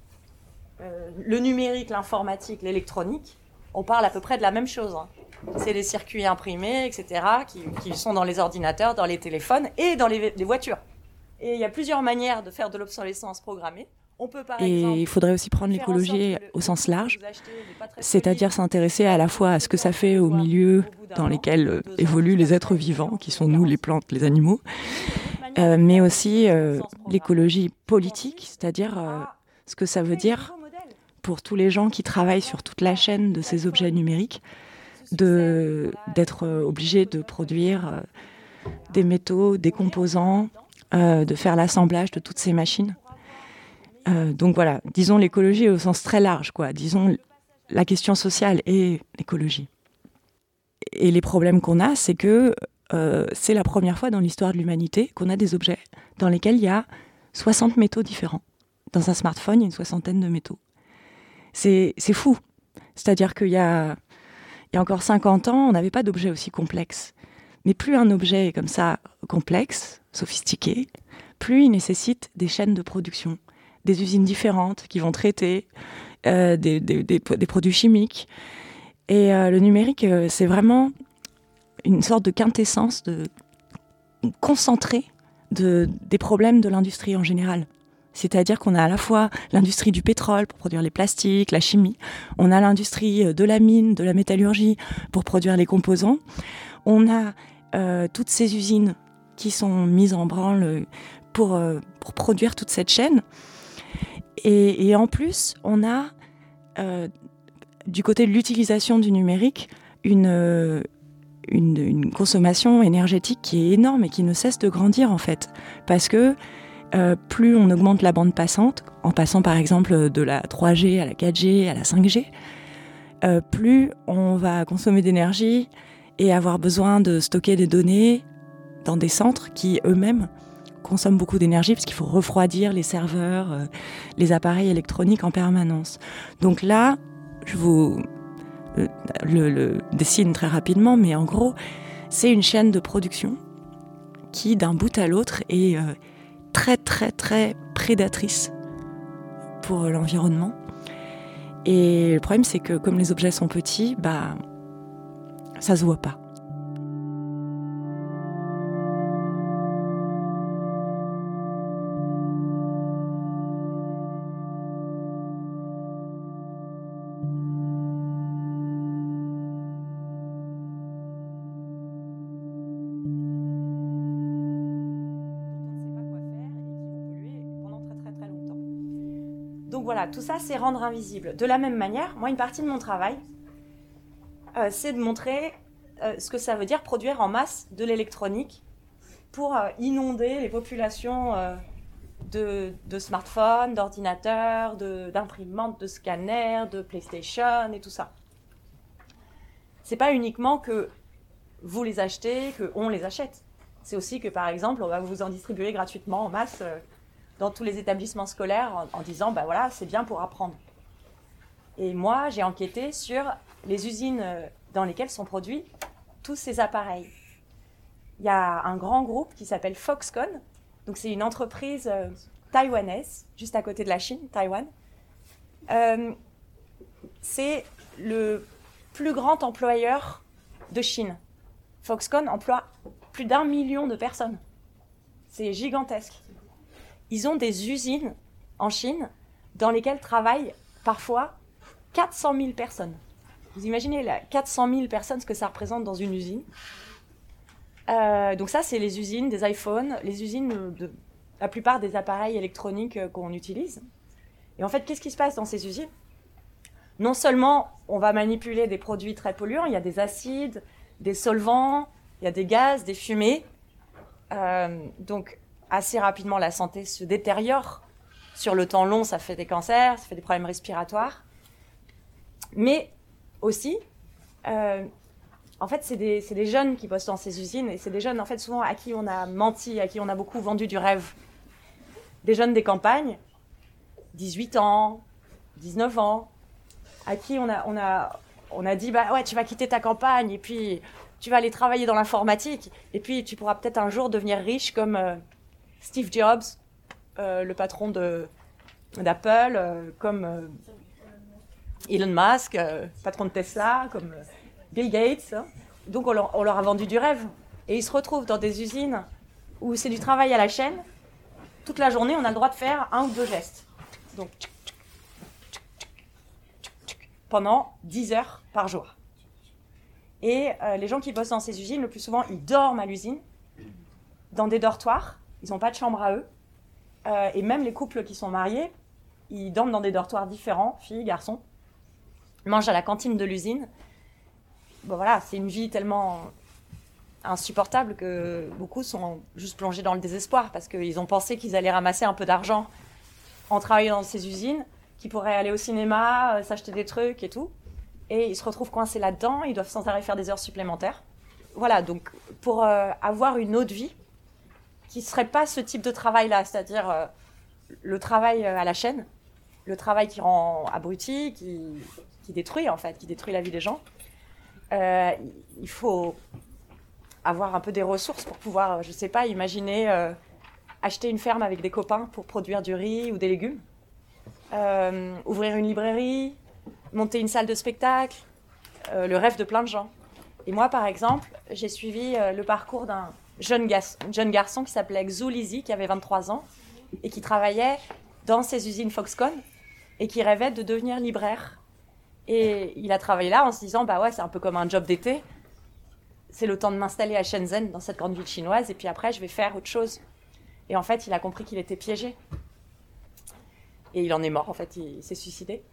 Speaker 4: Le numérique, l'informatique, l'électronique, on parle à peu près de la même chose. C'est les circuits imprimés, etc., qui sont dans les ordinateurs, dans les téléphones et dans les voitures. Et il y a plusieurs manières de faire de l'obsolescence programmée. On peut, par exemple,
Speaker 2: il faudrait aussi prendre l'écologie au sens large, c'est-à-dire s'intéresser à la fois à ce que ça fait au milieu dans lesquels évoluent les êtres vivants, qui sont nous, les plantes, les animaux, mais aussi l'écologie politique, c'est-à-dire ce que ça veut dire pour tous les gens qui travaillent sur toute la chaîne de ces objets numériques, d'être obligés de produire des métaux, des composants, de faire l'assemblage de toutes ces machines. Donc voilà, disons l'écologie au sens très large, quoi. Disons la question sociale et l'écologie. Et les problèmes qu'on a, c'est que c'est la première fois dans l'histoire de l'humanité qu'on a des objets dans lesquels il y a 60 métaux différents. Dans un smartphone, il y a une 60aine de métaux. C'est fou. C'est-à-dire qu'il y a encore 50 ans, on n'avait pas d'objet aussi complexe. Mais plus un objet est comme ça complexe, sophistiqué, plus il nécessite des chaînes de production, des usines différentes qui vont traiter des produits chimiques. Et le numérique, c'est vraiment une sorte de quintessence, de concentré des problèmes de l'industrie en général. C'est-à-dire qu'on a à la fois l'industrie du pétrole pour produire les plastiques, la chimie, on a l'industrie de la mine, de la métallurgie pour produire les composants, on a toutes ces usines qui sont mises en branle pour produire toute cette chaîne. Et en plus, on a, du côté de l'utilisation du numérique, une consommation énergétique qui est énorme et qui ne cesse de grandir, en fait. Parce que plus on augmente la bande passante, en passant par exemple de la 3G à la 4G à la 5G, plus on va consommer d'énergie et avoir besoin de stocker des données dans des centres qui eux-mêmes consomment beaucoup d'énergie parce qu'il faut refroidir les serveurs, les appareils électroniques en permanence. Donc là, je vous le dessine très rapidement, mais en gros, c'est une chaîne de production qui, d'un bout à l'autre, est très très très prédatrice pour l'environnement. Et le problème, c'est que comme les objets sont petits, ça se voit pas.
Speaker 4: Donc voilà, tout ça, c'est rendre invisible. De la même manière, moi, une partie de mon travail, c'est de montrer ce que ça veut dire produire en masse de l'électronique pour inonder les populations de smartphones, d'ordinateurs, d'imprimantes, de scanners, de PlayStation et tout ça. C'est pas uniquement que vous les achetez, qu'on les achète. C'est aussi que, par exemple, on va vous en distribuer gratuitement en masse dans tous les établissements scolaires en disant voilà, c'est bien pour apprendre. Et moi, j'ai enquêté sur les usines dans lesquelles sont produits tous ces appareils. Il y a un grand groupe qui s'appelle Foxconn, donc c'est une entreprise taïwanaise, juste à côté de la Chine, Taïwan, c'est le plus grand employeur de Chine. Foxconn emploie plus d'1 million de personnes. C'est gigantesque. Ils ont des usines en Chine dans lesquelles travaillent parfois 400 000 personnes. Vous imaginez 400 000 personnes, ce que ça représente dans une usine. Donc ça, c'est les usines des iPhones, les usines de la plupart des appareils électroniques qu'on utilise. Et en fait, qu'est-ce qui se passe dans ces usines ? Non seulement on va manipuler des produits très polluants, il y a des acides, des solvants, il y a des gaz, des fumées. Donc assez rapidement, la santé se détériore. Sur le temps long, ça fait des cancers, ça fait des problèmes respiratoires. Mais aussi, en fait, c'est des jeunes qui bossent dans ces usines, et c'est des jeunes, en fait, souvent à qui on a menti, à qui on a beaucoup vendu du rêve. Des jeunes des campagnes, 18 ans, 19 ans, à qui on a dit, bah ouais, tu vas quitter ta campagne, et puis tu vas aller travailler dans l'informatique, et puis tu pourras peut-être un jour devenir riche comme Steve Jobs, le patron d'Apple, comme Elon Musk, patron de Tesla, comme Bill Gates. Donc on leur a vendu du rêve. Et ils se retrouvent dans des usines où c'est du travail à la chaîne. Toute la journée, on a le droit de faire 1 ou 2 gestes. Donc, pendant 10 heures par jour. Et les gens qui bossent dans ces usines, le plus souvent, ils dorment à l'usine, dans des dortoirs. Ils n'ont pas de chambre à eux. Et même les couples qui sont mariés, ils dorment dans des dortoirs différents, filles, garçons. Ils mangent à la cantine de l'usine. Bon voilà, c'est une vie tellement insupportable que beaucoup sont juste plongés dans le désespoir parce qu'ils ont pensé qu'ils allaient ramasser un peu d'argent en travaillant dans ces usines, qu'ils pourraient aller au cinéma, s'acheter des trucs et tout. Et ils se retrouvent coincés là-dedans, ils doivent sans arrêt faire des heures supplémentaires. Voilà, donc pour avoir une autre vie qui ne serait pas ce type de travail-là, c'est-à-dire le travail à la chaîne, le travail qui rend abruti, qui détruit en fait, qui détruit la vie des gens. Il faut avoir un peu des ressources pour pouvoir, je sais pas, imaginer acheter une ferme avec des copains pour produire du riz ou des légumes, ouvrir une librairie, monter une salle de spectacle, le rêve de plein de gens. Et moi, par exemple, j'ai suivi le parcours d'un jeune garçon qui s'appelait Xu Lizhi, qui avait 23 ans et qui travaillait dans ces usines Foxconn et qui rêvait de devenir libraire. Et il a travaillé là en se disant, bah ouais, c'est un peu comme un job d'été. C'est le temps de m'installer à Shenzhen, dans cette grande ville chinoise, et puis après, je vais faire autre chose. Et en fait, il a compris qu'il était piégé. Et il en est mort, en fait, il s'est suicidé.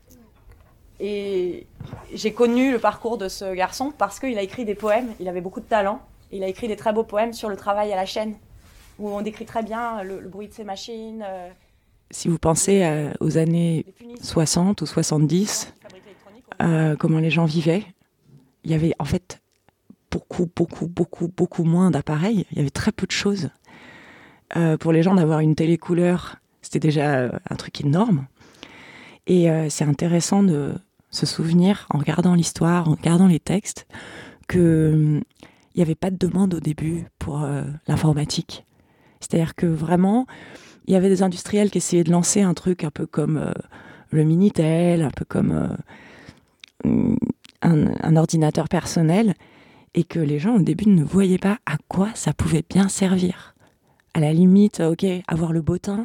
Speaker 4: Et j'ai connu le parcours de ce garçon parce qu'il a écrit des poèmes, il avait beaucoup de talent. Il a écrit des très beaux poèmes sur le travail à la chaîne, où on décrit très bien le bruit de ces machines.
Speaker 2: Si vous pensez aux années 60 ou 70, comment les gens vivaient, il y avait en fait beaucoup moins d'appareils. Il y avait très peu de choses. Pour les gens, d'avoir une télé couleur, c'était déjà un truc énorme. Et c'est intéressant de se souvenir, en regardant l'histoire, en regardant les textes, qu'il n'y avait pas de demande au début pour l'informatique. C'est-à-dire que vraiment, il y avait des industriels qui essayaient de lancer un truc un peu comme le Minitel, un peu comme un ordinateur personnel, et que les gens au début ne voyaient pas à quoi ça pouvait bien servir. À la limite, ok, avoir le bottin,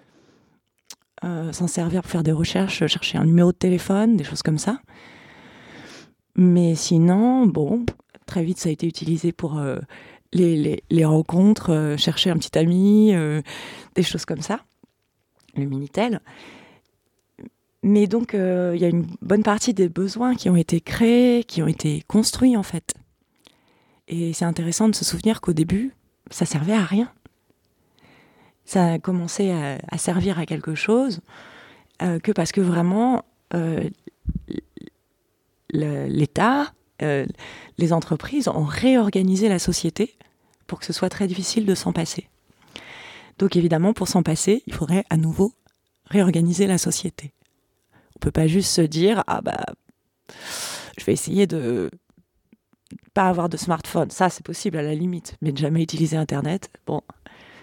Speaker 2: s'en servir pour faire des recherches, chercher un numéro de téléphone, des choses comme ça. Mais sinon, bon, très vite ça a été utilisé pour les rencontres, chercher un petit ami, des choses comme ça, le Minitel. Mais donc, il y a une bonne partie des besoins qui ont été créés, qui ont été construits en fait. Et c'est intéressant de se souvenir qu'au début, ça servait à rien. Ça a commencé à servir à quelque chose que parce que vraiment l'État, les entreprises ont réorganisé la société pour que ce soit très difficile de s'en passer. Donc évidemment, pour s'en passer, il faudrait à nouveau réorganiser la société. On peut pas juste se dire « Ah bah, je vais essayer de pas avoir de smartphone. » Ça, c'est possible à la limite, mais de jamais utiliser Internet, bon...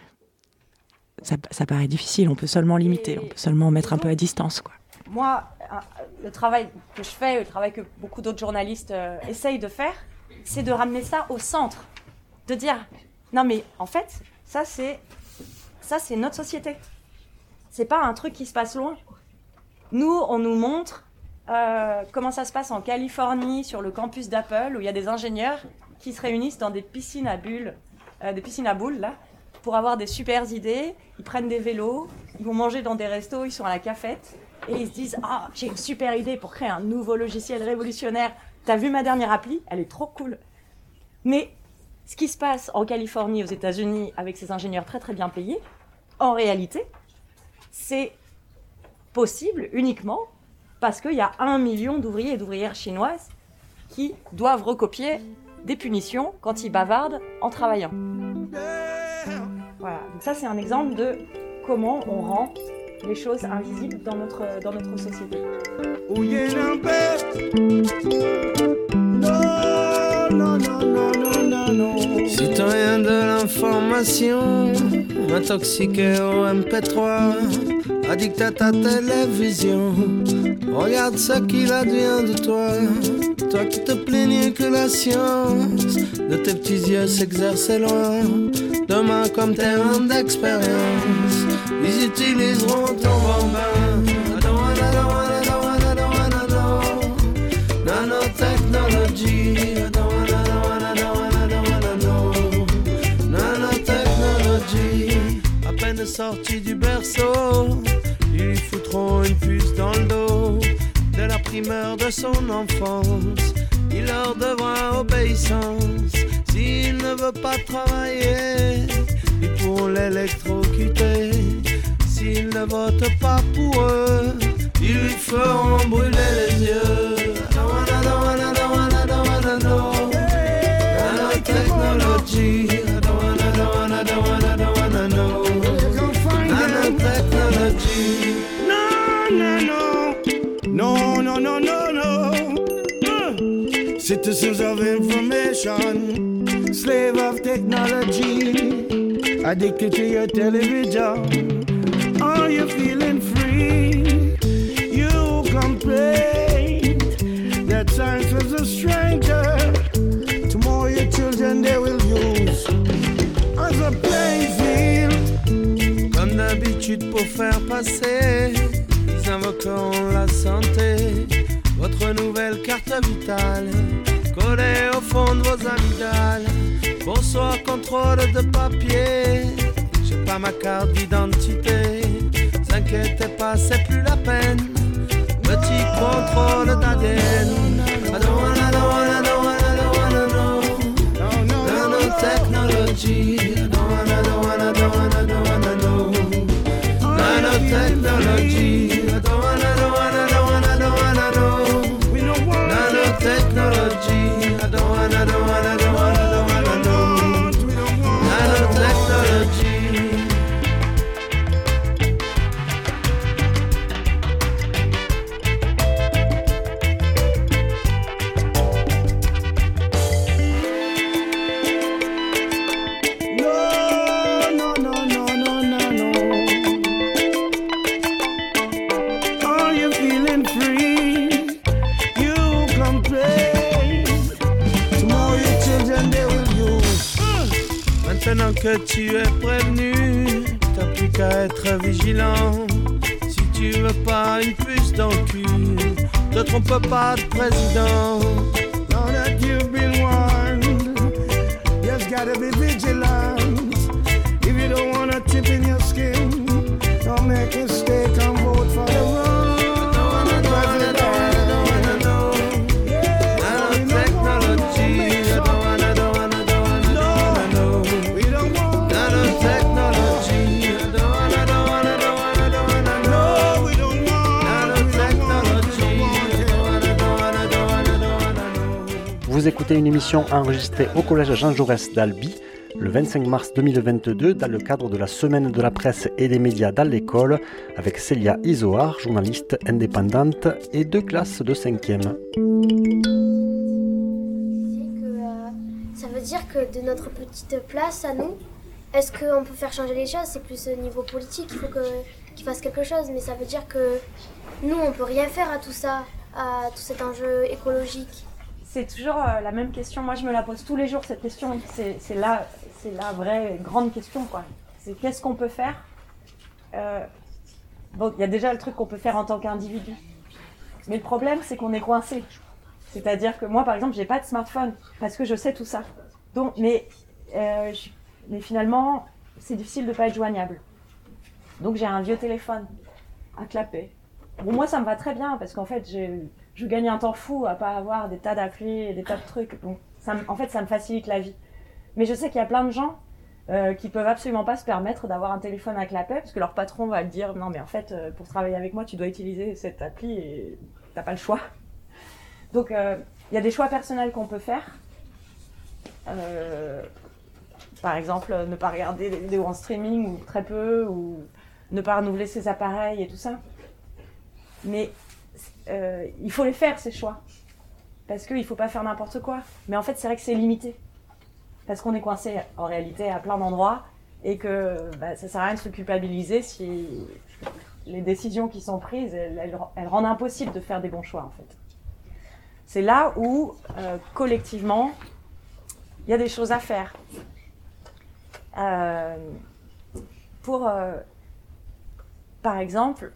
Speaker 2: Ça paraît difficile, on peut seulement limiter, on peut seulement mettre un peu à distance, quoi.
Speaker 4: Moi, le travail que je fais, le travail que beaucoup d'autres journalistes essayent de faire, c'est de ramener ça au centre. De dire, non mais en fait, ça c'est notre société. C'est pas un truc qui se passe loin. Nous, on nous montre comment ça se passe en Californie, sur le campus d'Apple, où il y a des ingénieurs qui se réunissent dans des piscines à bulles, des piscines à boules, là, pour avoir des super idées. Ils prennent des vélos, ils vont manger dans des restos, ils sont à la cafette, et ils se disent « Ah, j'ai une super idée pour créer un nouveau logiciel révolutionnaire. T'as vu ma dernière appli ? Elle est trop cool. » Mais ce qui se passe en Californie, aux États-Unis, avec ces ingénieurs très très bien payés, en réalité, c'est possible uniquement parce qu'il y a 1 million d'ouvriers et d'ouvrières chinoises qui doivent recopier des punitions quand ils bavardent en travaillant. Voilà, donc ça c'est un exemple de comment on rend les choses invisibles dans notre société.
Speaker 10: Citoyen de l'information, intoxiqué au MP3, addict à ta télévision, regarde ce qu'il advient de toi. Toi qui te plaignais que la science de tes petits yeux s'exerçait loin. Demain comme terrain d'expérience, ils utiliseront ton bambin. Nanotechnology, nanotechnology. À peine sorti du berceau, ils lui foutront une puce dans le dos. Dès la primeur de son enfance, il leur devra obéissance. S'il ne veut pas travailler, ils pourront l'électrocuter. S'il ne vote pas pour eux, ils lui feront brûler les yeux. Nanotechnology, nanotechnology. No. Citizens of information, slave of technology, addicted to your television. Are you feeling free? You complain that science was a stranger. Tomorrow your children they will use as a playing field. Comme d'habitude pour faire passer, ils invoqueront la santé. Votre nouvelle carte vitale, collée au fond de vos amygdales. Bonsoir, contrôle de papier. J'ai pas ma carte d'identité. T'inquiètez pas, c'est plus la peine. Petit contrôle d'ADN. I don't wanna know. Nanotechnology. I don't wanna know. Nanotechnology. I don't wanna know. We don't want nanotechnology. I don't wanna know. Nanotechnology. Maintenant que tu es prévenu, t'as plus qu'à être vigilant. Si tu veux pas une puce dans le cul, te trompe pas de président. Now that you've been warned, you just gotta be vigilant. If you don't want a chip in your skin, don't make a mistake and vote for the wrong president.
Speaker 1: Vous écoutez une émission enregistrée au collège Jean Jaurès d'Albi le 25 mars 2022 dans le cadre de la semaine de la presse et des médias dans l'école avec Célia Izoard, journaliste indépendante et de classe de 5e.
Speaker 11: Ça veut dire que de notre petite place à nous, est-ce qu'on peut faire changer les choses? C'est plus au niveau politique, il faut qu'ils fassent quelque chose, mais ça veut dire que nous, on peut rien faire à tout ça, à tout cet enjeu écologique.
Speaker 4: C'est toujours la même question. Moi, je me la pose tous les jours, cette question. C'est la vraie grande question, quoi. C'est qu'est-ce qu'on peut faire? Bon, il y a déjà le truc qu'on peut faire en tant qu'individu. Mais le problème, c'est qu'on est coincé. C'est-à-dire que moi, par exemple, j'ai pas de smartphone parce que je sais tout ça. Donc, mais finalement, c'est difficile de pas être joignable. Donc, j'ai un vieux téléphone à clapet. Bon, moi, ça me va très bien parce qu'en fait, je gagne un temps fou à pas avoir des tas d'applis et des tas de trucs. Donc, en fait, ça me facilite la vie. Mais je sais qu'il y a plein de gens qui peuvent absolument pas se permettre d'avoir un téléphone à clapet parce que leur patron va dire non mais en fait pour travailler avec moi tu dois utiliser cette appli et t'as pas le choix. Donc il y a des choix personnels qu'on peut faire. Par exemple ne pas regarder des vidéos en streaming ou très peu ou ne pas renouveler ses appareils et tout ça. Mais il faut les faire ces choix parce qu'il faut pas faire n'importe quoi. Mais en fait c'est vrai que c'est limité. Parce qu'on est coincé en réalité à plein d'endroits et que ça sert à rien de se culpabiliser si les décisions qui sont prises, elles rendent impossible de faire des bons choix en fait. C'est là où collectivement, il y a des choses à faire. Pour, par exemple,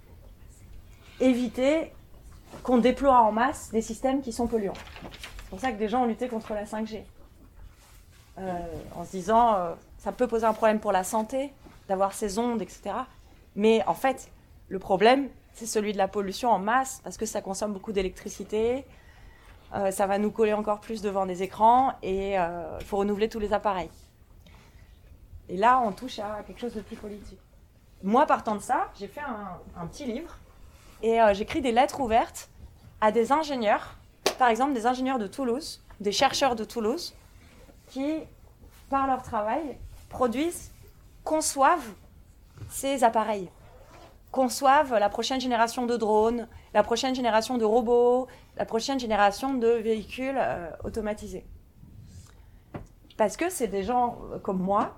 Speaker 4: éviter qu'on déploie en masse des systèmes qui sont polluants. C'est pour ça que des gens ont lutté contre la 5G. En se disant ça peut poser un problème pour la santé d'avoir ces ondes, etc. Mais en fait, le problème, c'est celui de la pollution en masse parce que ça consomme beaucoup d'électricité, ça va nous coller encore plus devant des écrans et il faut renouveler tous les appareils. Et là, on touche à quelque chose de plus politique. Moi, partant de ça, j'ai fait un petit livre et j'écris des lettres ouvertes à des ingénieurs, par exemple des ingénieurs de Toulouse, des chercheurs de Toulouse, qui, par leur travail, conçoivent ces appareils, conçoivent la prochaine génération de drones, la prochaine génération de robots, la prochaine génération de véhicules automatisés. Parce que c'est des gens comme moi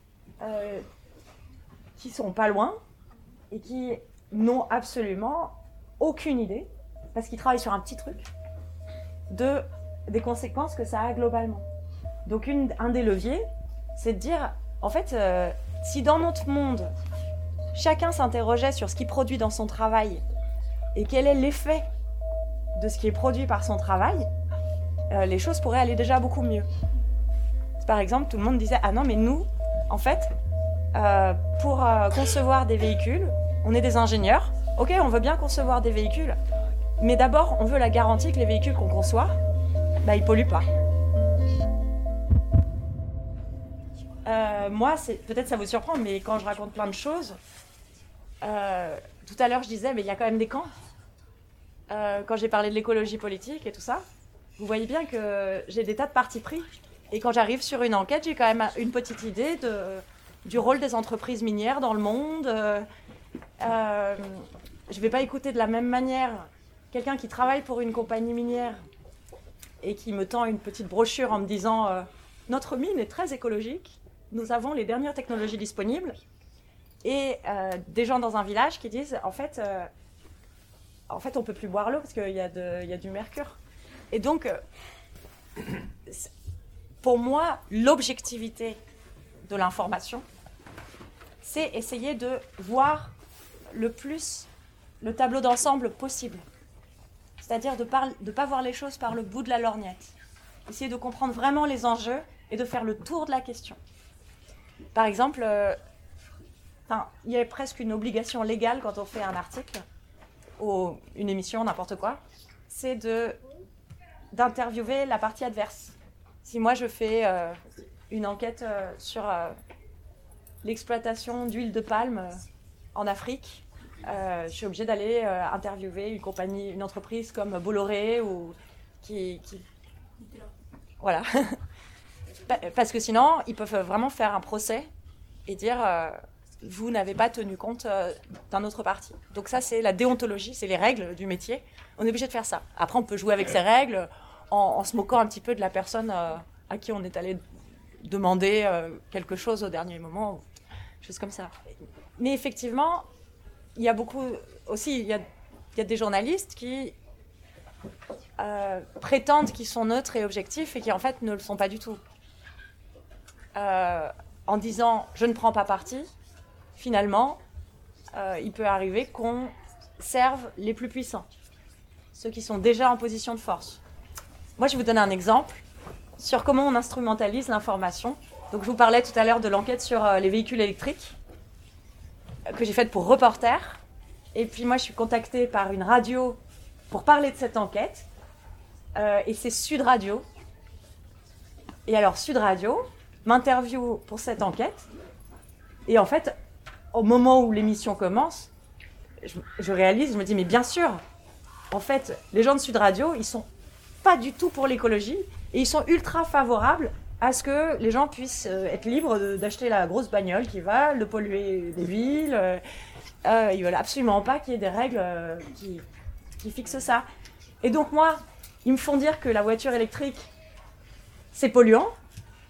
Speaker 4: qui sont pas loin et qui n'ont absolument aucune idée, parce qu'ils travaillent sur un petit truc, des conséquences que ça a globalement. Donc un des leviers, c'est de dire, en fait, si dans notre monde, chacun s'interrogeait sur ce qu'il produit dans son travail et quel est l'effet de ce qui est produit par son travail, les choses pourraient aller déjà beaucoup mieux. Par exemple, tout le monde disait « Ah non, mais nous, en fait, pour concevoir des véhicules, on est des ingénieurs. Ok, on veut bien concevoir des véhicules, mais d'abord, on veut la garantie que les véhicules qu'on conçoit, ils polluent pas. » Moi, peut-être ça vous surprend, mais quand je raconte plein de choses, tout à l'heure je disais, mais il y a quand même des camps. Quand j'ai parlé de l'écologie politique et tout ça, vous voyez bien que j'ai des tas de partis pris. Et quand j'arrive sur une enquête, j'ai quand même une petite idée du rôle des entreprises minières dans le monde. Je ne vais pas écouter de la même manière quelqu'un qui travaille pour une compagnie minière et qui me tend une petite brochure en me disant « Notre mine est très écologique. Nous avons les dernières technologies disponibles. » Et des gens dans un village qui disent « En fait, on ne peut plus boire l'eau parce qu'il y a du mercure. » Et donc, pour moi, l'objectivité de l'information, c'est essayer de voir le plus le tableau d'ensemble possible. C'est-à-dire de ne pas voir les choses par le bout de la lorgnette. Essayer de comprendre vraiment les enjeux et de faire le tour de la question. Par exemple, il y a presque une obligation légale quand on fait un article ou une émission, n'importe quoi, c'est d'interviewer la partie adverse. Si moi je fais une enquête sur l'exploitation d'huile de palme en Afrique, je suis obligée d'aller interviewer une entreprise comme Bolloré ou qui... Voilà. Parce que sinon, ils peuvent vraiment faire un procès et dire vous n'avez pas tenu compte d'un autre parti. Donc ça, c'est la déontologie, c'est les règles du métier. On est obligé de faire ça. Après, on peut jouer avec ces règles en se moquant un petit peu de la personne à qui on est allé demander quelque chose au dernier moment, choses comme ça. Mais effectivement, il y a beaucoup aussi, il y a des journalistes qui prétendent qu'ils sont neutres et objectifs et qui en fait ne le sont pas du tout. En disant je ne prends pas parti, finalement, il peut arriver qu'on serve les plus puissants, ceux qui sont déjà en position de force. Moi, je vais vous donner un exemple sur comment on instrumentalise l'information. Donc, je vous parlais tout à l'heure de l'enquête sur les véhicules électriques que j'ai faite pour Reporter. Et puis, moi, je suis contactée par une radio pour parler de cette enquête. Et c'est Sud Radio. Et alors, Sud Radio m'interviewe pour cette enquête. Et en fait, au moment où l'émission commence, je réalise, je me dis, mais bien sûr, en fait, les gens de Sud Radio, ils sont pas du tout pour l'écologie et ils sont ultra favorables à ce que les gens puissent être libres d'acheter la grosse bagnole qui va le polluer des villes. Ils veulent absolument pas qu'il y ait des règles qui fixent ça. Et donc moi, ils me font dire que la voiture électrique, c'est polluant. Pourquoi ?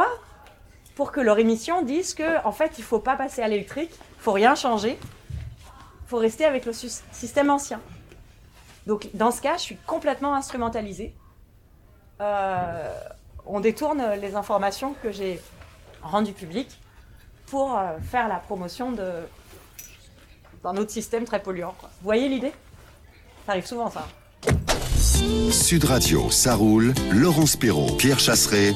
Speaker 4: Pour que leur émission dise que, en fait, il faut pas passer à l'électrique, il faut rien changer, il faut rester avec le système ancien. Donc, dans ce cas, je suis complètement instrumentalisée. On détourne les informations que j'ai rendues publiques pour faire la promotion d'un autre système très polluant, quoi. Vous voyez l'idée ? Ça arrive souvent, ça.
Speaker 12: Sud Radio, ça roule. Laurence Perrault, Pierre Chasseret,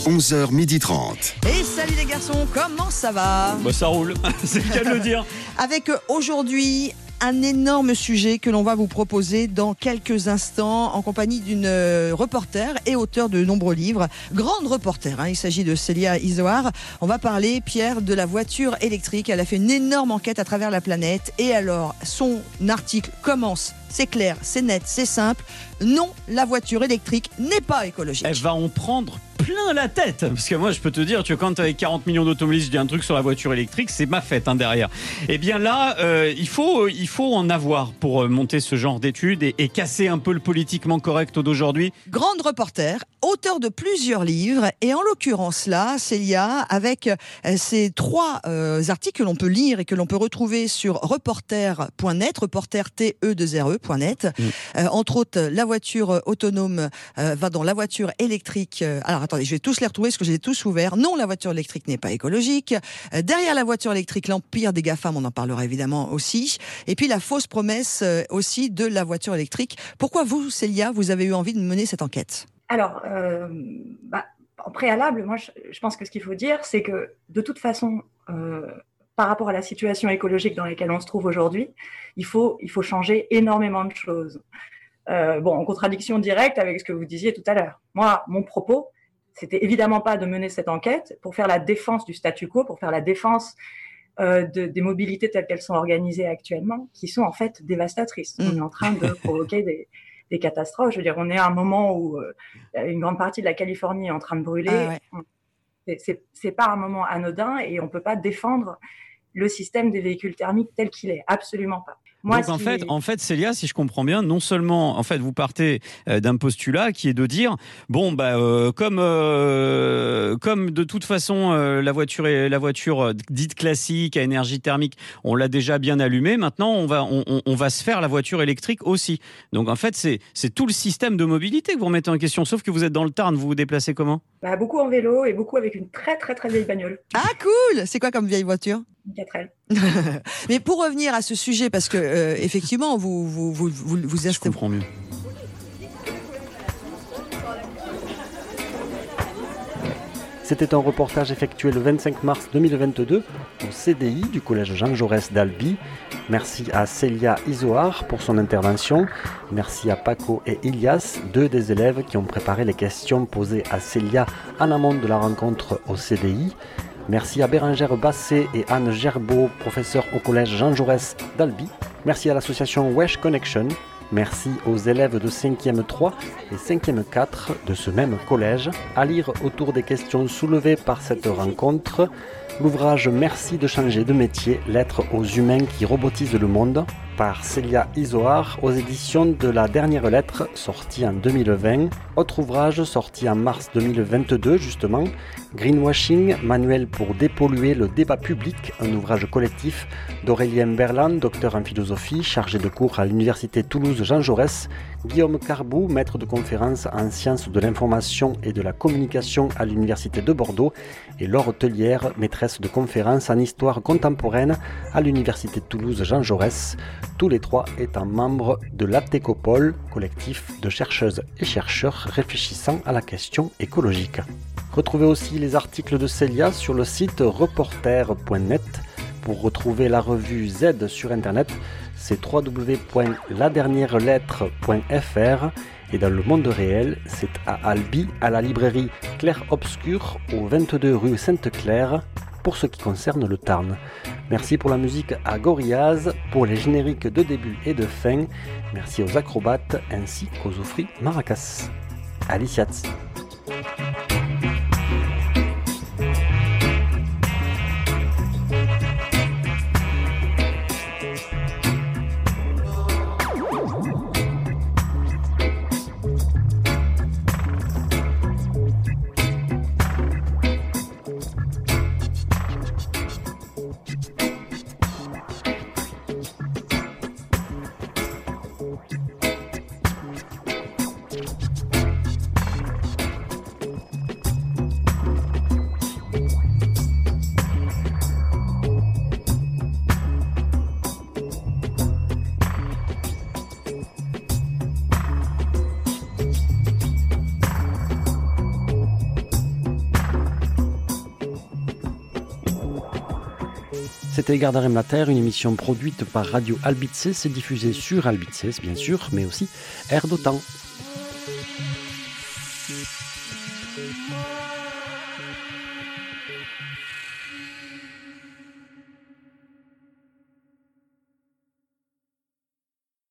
Speaker 12: 11h30.
Speaker 13: Et salut les garçons, comment ça va ?
Speaker 14: Bah ça roule, c'est le cas de le dire.
Speaker 13: Avec aujourd'hui un énorme sujet que l'on va vous proposer dans quelques instants en compagnie d'une reporter et auteure de nombreux livres. Grande reporter, il s'agit de Célia Izoard. On va parler, Pierre, de la voiture électrique. Elle a fait une énorme enquête à travers la planète. Et alors, son article commence, c'est clair, c'est net, c'est simple. Non, la voiture électrique n'est pas écologique.
Speaker 14: Elle va en prendre plein la tête, parce que moi je peux te dire, tu vois, quand tu as 40 millions d'automobilistes, je dis un truc sur la voiture électrique, c'est ma fête derrière. Et bien là, il faut en avoir pour monter ce genre d'études et casser un peu le politiquement correct d'aujourd'hui.
Speaker 13: Grande reporter, auteur de plusieurs livres, et en l'occurrence là, Célia, avec ces 3 articles que l'on peut lire et que l'on peut retrouver sur reporter.net, reporter.net, entre autres, la voiture autonome va dans la voiture électrique. Alors attendez, je vais tous les retrouver parce que je les ai tous ouverts. Non, la voiture électrique n'est pas écologique. Derrière la voiture électrique, l'empire des GAFAM, on en parlera évidemment aussi. Et puis la fausse promesse aussi de la voiture électrique. Pourquoi vous, Célia, vous avez eu envie de mener cette enquête ?
Speaker 15: Alors, en préalable, moi je pense que ce qu'il faut dire, c'est que de toute façon, par rapport à la situation écologique dans laquelle on se trouve aujourd'hui, il faut changer énormément de choses. En contradiction directe avec ce que vous disiez tout à l'heure. Moi, mon propos, c'était évidemment pas de mener cette enquête pour faire la défense du statu quo, pour faire la défense des mobilités telles qu'elles sont organisées actuellement, qui sont en fait dévastatrices. On est en train de provoquer des catastrophes. Je veux dire, on est à un moment où une grande partie de la Californie est en train de brûler. C'est pas un moment anodin et on peut pas défendre le système des véhicules thermiques tel qu'il est. Absolument pas. Moi,
Speaker 14: donc en fait, Célia, si je comprends bien, non seulement, en fait, vous partez d'un postulat qui est de dire, comme de toute façon la voiture dite classique à énergie thermique, on l'a déjà bien allumée. Maintenant, on va se faire la voiture électrique aussi. Donc en fait, c'est tout le système de mobilité que vous remettez en question. Sauf que vous êtes dans le Tarn, vous vous déplacez comment ?
Speaker 15: Beaucoup en vélo et beaucoup avec une très très très vieille bagnole.
Speaker 13: Ah cool ! C'est quoi comme vieille voiture ?
Speaker 15: Une 4L.
Speaker 13: Mais pour revenir à ce sujet, parce que effectivement, vous
Speaker 14: Je comprends mieux.
Speaker 1: C'était un reportage effectué le 25 mars 2022 au CDI du collège Jean Jaurès d'Albi. Merci à Célia Izoard pour son intervention. Merci à Paco et Ilias, 2 des élèves qui ont préparé les questions posées à Célia en amont de la rencontre au CDI. Merci à Bérengère Basset et Anne Gerbeau, professeurs au collège Jean Jaurès d'Albi. Merci à l'association Wesh Connection. Merci aux élèves de 5e 3 et 5e 4 de ce même collège. À lire autour des questions soulevées par cette rencontre, l'ouvrage Merci de changer de métier, lettres aux humains qui robotisent le monde, par Célia Izoard aux éditions de La Dernière Lettre, sortie en 2020. Autre ouvrage sorti en mars 2022 justement, Greenwashing, manuel pour dépolluer le débat public, un ouvrage collectif d'Aurélien Berland, docteur en philosophie, chargé de cours à l'université Toulouse Jean Jaurès, Guillaume Carbou, maître de conférence en sciences de l'information et de la communication à l'université de Bordeaux, et Laure Tellière, maîtresse de conférence en histoire contemporaine à l'université de Toulouse Jean Jaurès, tous les trois étant membres de l'Atecopole, collectif de chercheuses et chercheurs réfléchissant à la question écologique. Retrouvez aussi les articles de Célia sur le site reporter.net. Pour retrouver la revue Z sur internet, c'est www.ladernierellettre.fr et dans le monde réel, c'est à Albi, à la librairie Clair Obscur, au 22 rue Sainte-Claire, pour ce qui concerne le Tarn. Merci pour la musique à Gorillaz, pour les génériques de début et de fin. Merci aux acrobates ainsi qu'aux oufris maracas. Aliciats. C'était Gardarem la Terre, une émission produite par Radio Albitzès et diffusée sur Albitzès bien sûr, mais aussi Air d'Otan.